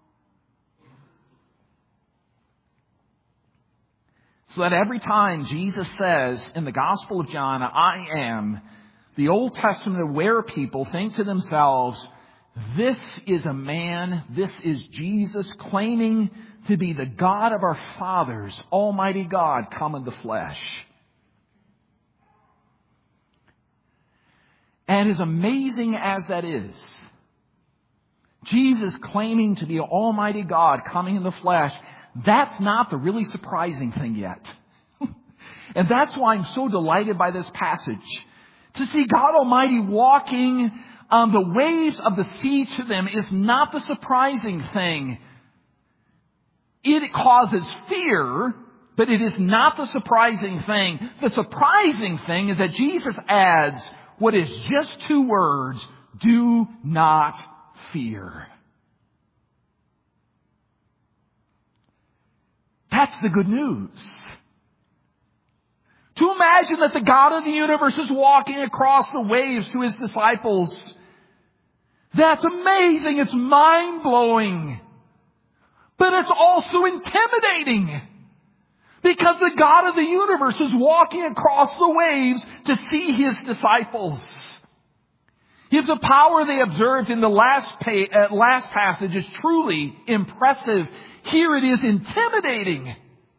So that every time Jesus says in the Gospel of John, I am, the Old Testament aware people think to themselves, This is a man, this is Jesus claiming to be the God of our fathers, Almighty God, come in the flesh. And as amazing as that is, Jesus claiming to be Almighty God coming in the flesh, that's not the really surprising thing yet. And that's why I'm so delighted by this passage. To see God Almighty walking on the waves of the sea to them is not the surprising thing. It causes fear, but it is not the surprising thing. The surprising thing is that Jesus adds what is just two words: do not fear. That's the good news. To imagine that the God of the universe is walking across the waves to His disciples. That's amazing. It's mind-blowing. But it's also intimidating. Because the God of the universe is walking across the waves to see His disciples. If the power they observed in the last, pa- uh, last passage is truly impressive, here it is intimidating.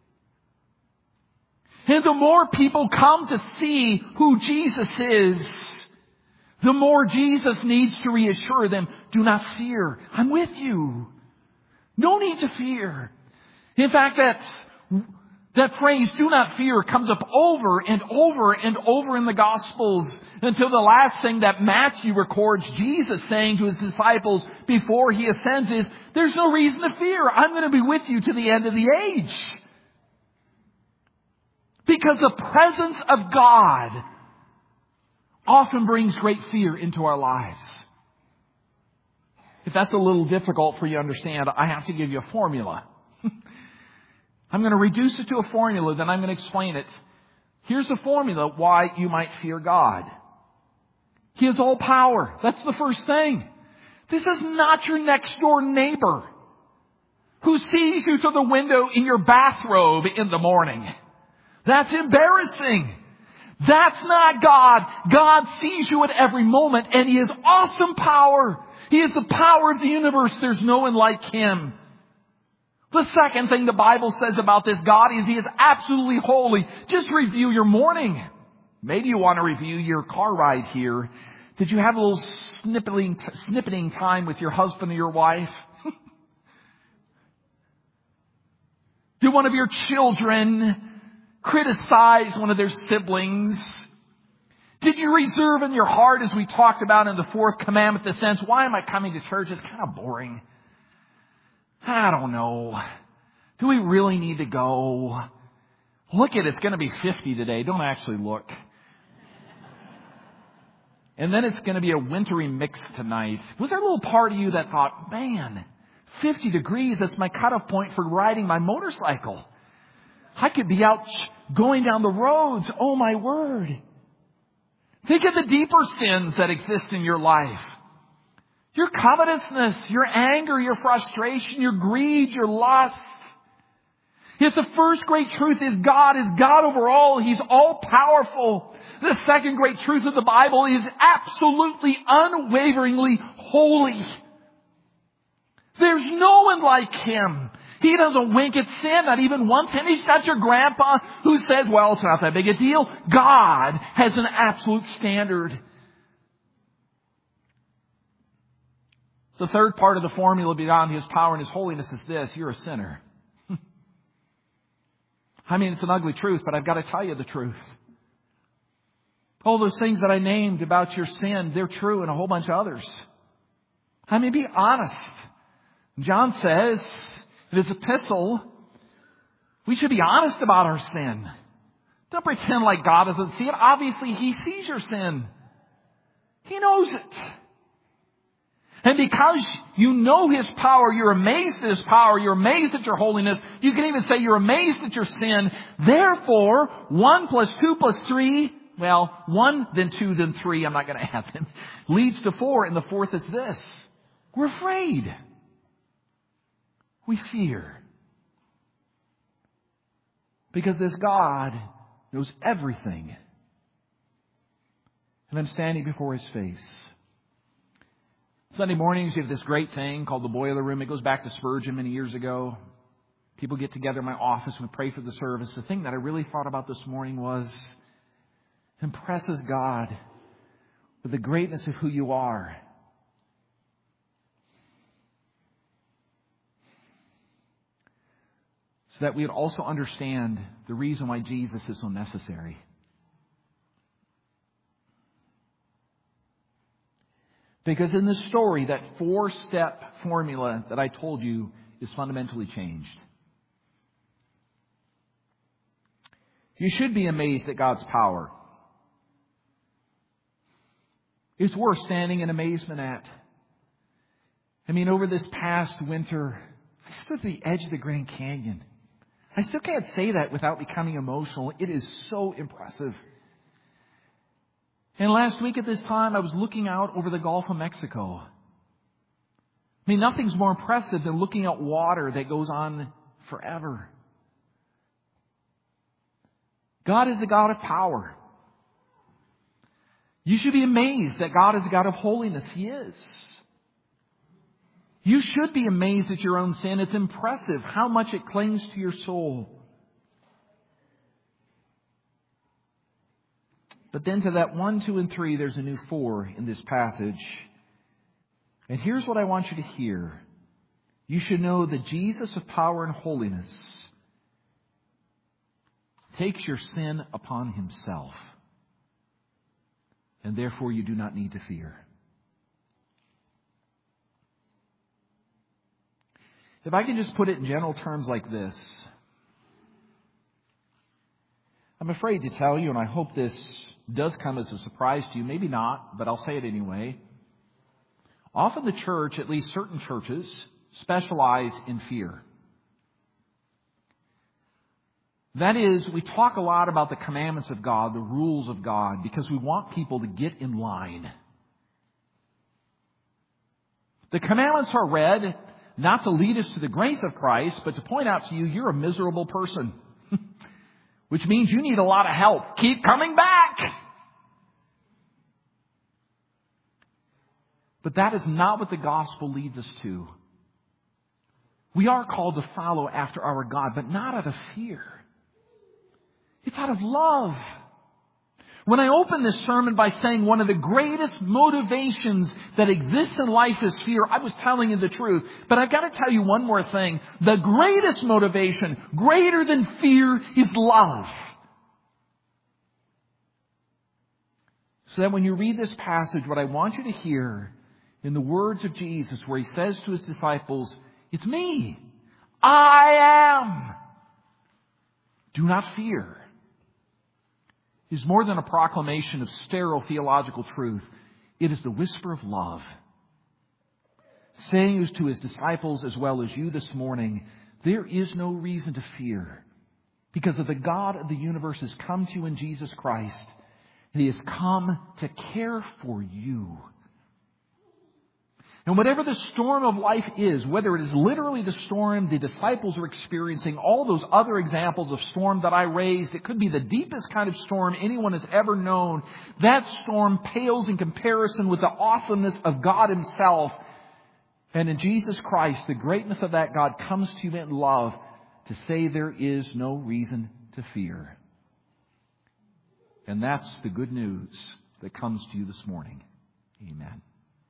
And the more people come to see who Jesus is, the more Jesus needs to reassure them, do not fear. I'm with you. No need to fear. In fact, that's, that phrase, do not fear, comes up over and over and over in the Gospels until the last thing that Matthew records Jesus saying to His disciples before He ascends is, there's no reason to fear. I'm going to be with you to the end of the age. Because the presence of God often brings great fear into our lives. If that's a little difficult for you to understand, I have to give you a formula. I'm going to reduce it to a formula, then I'm going to explain it. Here's the formula why you might fear God. He has all power. That's the first thing. This is not your next door neighbor who sees you through the window in your bathrobe in the morning. That's embarrassing. That's not God. God sees you at every moment, and He has awesome power. He is the power of the universe. There's no one like Him. The second thing the Bible says about this God is He is absolutely holy. Just review your morning. Maybe you want to review your car ride here. Did you have a little snippeting, snippeting time with your husband or your wife? Did one of your children criticize one of their siblings? Did you reserve in your heart, as we talked about in the fourth commandment, the sense, why am I coming to church? It's kind of boring. I don't know. Do we really need to go? Look at it. It's going to be fifty today. Don't actually look. And then it's going to be a wintry mix tonight. Was there a little part of you that thought, man, fifty degrees, that's my cutoff point for riding my motorcycle. I could be out going down the roads. Oh, my word. Think of the deeper sins that exist in your life. Your covetousness, your anger, your frustration, your greed, your lust. Yes, the first great truth is God is God over all. He's all powerful. The second great truth of the Bible is absolutely, unwaveringly holy. There's no one like Him. He doesn't wink at sin, not even once. And He's not your grandpa who says, well, it's not that big a deal. God has an absolute standard. The third part of the formula beyond His power and His holiness is this: you're a sinner. I mean, it's an ugly truth, but I've got to tell you the truth. All those things that I named about your sin, they're true, and a whole bunch of others. I mean, be honest. John says in his epistle, we should be honest about our sin. Don't pretend like God doesn't see it. Obviously, He sees your sin. He knows it. And because you know His power, you're amazed at His power, you're amazed at your holiness, you can even say you're amazed at your sin. Therefore, one plus two plus three, well, one, then two, then three, I'm not going to add them, leads to four, and the fourth is this: we're afraid. We fear. Because this God knows everything. And I'm standing before His face. Sunday mornings, you have this great thing called the boiler room. It goes back to Spurgeon many years ago. People get together in my office and we pray for the service. The thing that I really thought about this morning was, impresses God with the greatness of who you are. So that we would also understand the reason why Jesus is so necessary. Because in this story, that four-step formula that I told you is fundamentally changed. You should be amazed at God's power. It's worth standing in amazement at. I mean, over this past winter, I stood at the edge of the Grand Canyon. I still can't say that without becoming emotional. It is so impressive. And last week at this time, I was looking out over the Gulf of Mexico. I mean, nothing's more impressive than looking at water that goes on forever. God is the God of power. You should be amazed that God is a God of holiness. He is. You should be amazed at your own sin. It's impressive how much it clings to your soul. But then to that one, two, and three, there's a new four in this passage. And here's what I want you to hear. You should know that Jesus of power and holiness takes your sin upon himself. And therefore you do not need to fear. If I can just put it in general terms like this. I'm afraid to tell you, and I hope this does come as a surprise to you. Maybe not, but I'll say it anyway. Often the church, at least certain churches, specialize in fear. That is, we talk a lot about the commandments of God, the rules of God, because we want people to get in line. The commandments are read not to lead us to the grace of Christ, but to point out to you, you're a miserable person. Which means you need a lot of help. Keep coming back. But that is not what the gospel leads us to. We are called to follow after our God, but not out of fear. It's out of love. When I opened this sermon by saying one of the greatest motivations that exists in life is fear, I was telling you the truth. But I've got to tell you one more thing. The greatest motivation, greater than fear, is love. So that when you read this passage, what I want you to hear in the words of Jesus, where he says to his disciples, it's me. I am. Do not fear. Is more than a proclamation of sterile theological truth. It is the whisper of love. Saying to his disciples as well as you this morning, there is no reason to fear. Because of the God of the universe has come to you in Jesus Christ. And he has come to care for you. And whatever the storm of life is, whether it is literally the storm the disciples are experiencing, all those other examples of storm that I raised, it could be the deepest kind of storm anyone has ever known. That storm pales in comparison with the awesomeness of God himself. And in Jesus Christ, the greatness of that God comes to you in love to say there is no reason to fear. And that's the good news that comes to you this morning. Amen.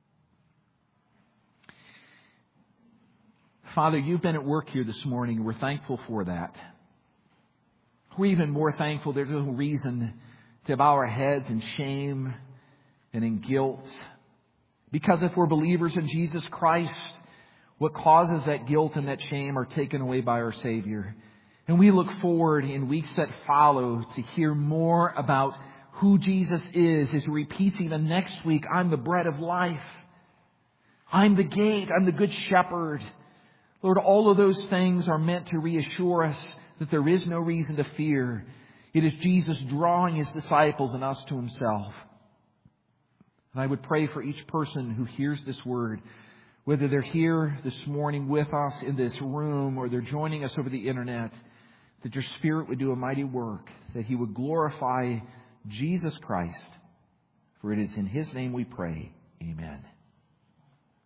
Father, you've been at work here this morning, and we're thankful for that. We're even more thankful there's no reason to bow our heads in shame and in guilt. Because if we're believers in Jesus Christ, what causes that guilt and that shame are taken away by our Savior. And we look forward in weeks that follow to hear more about who Jesus is as he repeats even next week, I'm the bread of life. I'm the gate. I'm the good shepherd. Lord, all of those things are meant to reassure us that there is no reason to fear. It is Jesus drawing his disciples and us to himself. And I would pray for each person who hears this word, whether they're here this morning with us in this room or they're joining us over the internet, that your Spirit would do a mighty work, that he would glorify Jesus Christ. For it is in his name we pray. Amen.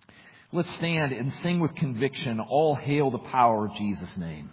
Let's stand and sing with conviction, All Hail the Power of Jesus' name.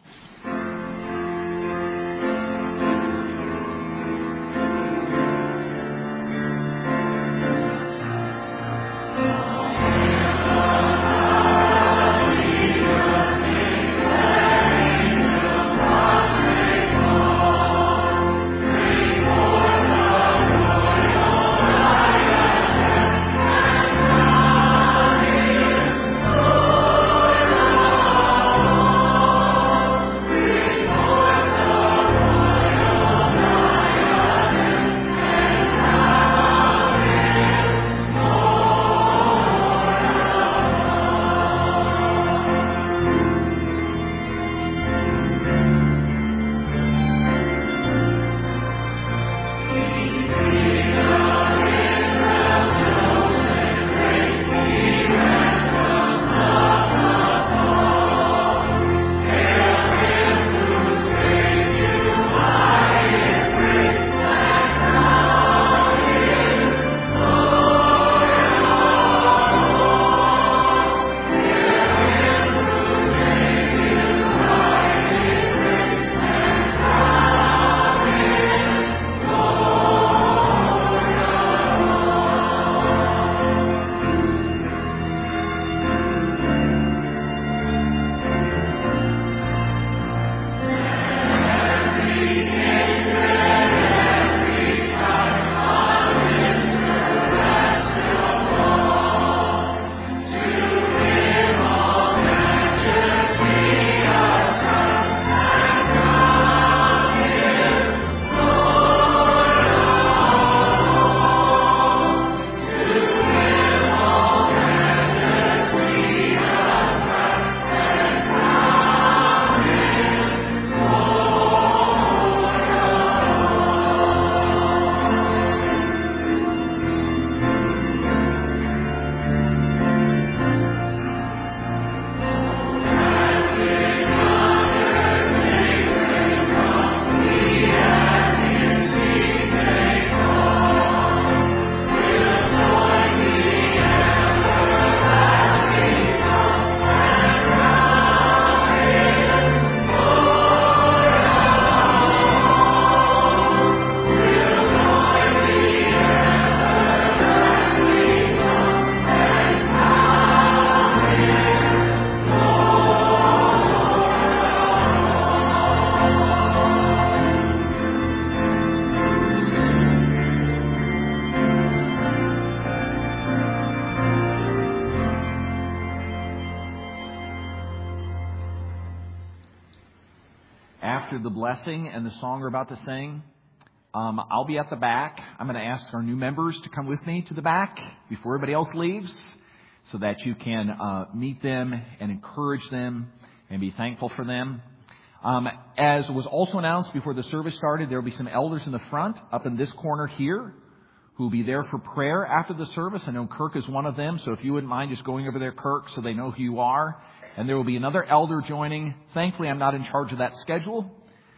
After the blessing and the song we're about to sing, um, I'll be at the back. I'm going to ask our new members to come with me to the back before everybody else leaves so that you can uh, meet them and encourage them and be thankful for them. Um, as was also announced before the service started, there will be some elders in the front up in this corner here who will be there for prayer after the service. I know Kirk is one of them, so if you wouldn't mind just going over there, Kirk, so they know who you are. And there will be another elder joining. Thankfully, I'm not in charge of that schedule.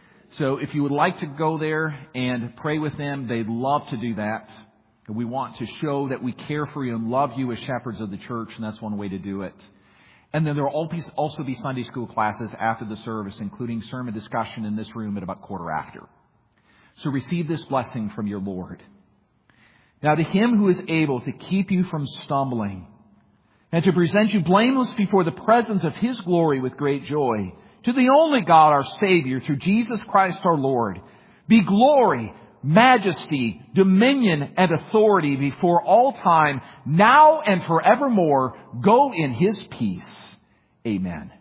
So if you would like to go there and pray with them, they'd love to do that. We want to show that we care for you and love you as shepherds of the church, and that's one way to do it. And then there will also be Sunday school classes after the service, including sermon discussion in this room at about quarter after. So receive this blessing from your Lord. Now to Him who is able to keep you from stumbling and to present you blameless before the presence of His glory with great joy, to the only God, our Savior, through Jesus Christ our Lord, be glory, majesty, dominion, and authority before all time, now and forevermore. Go in His peace. Amen.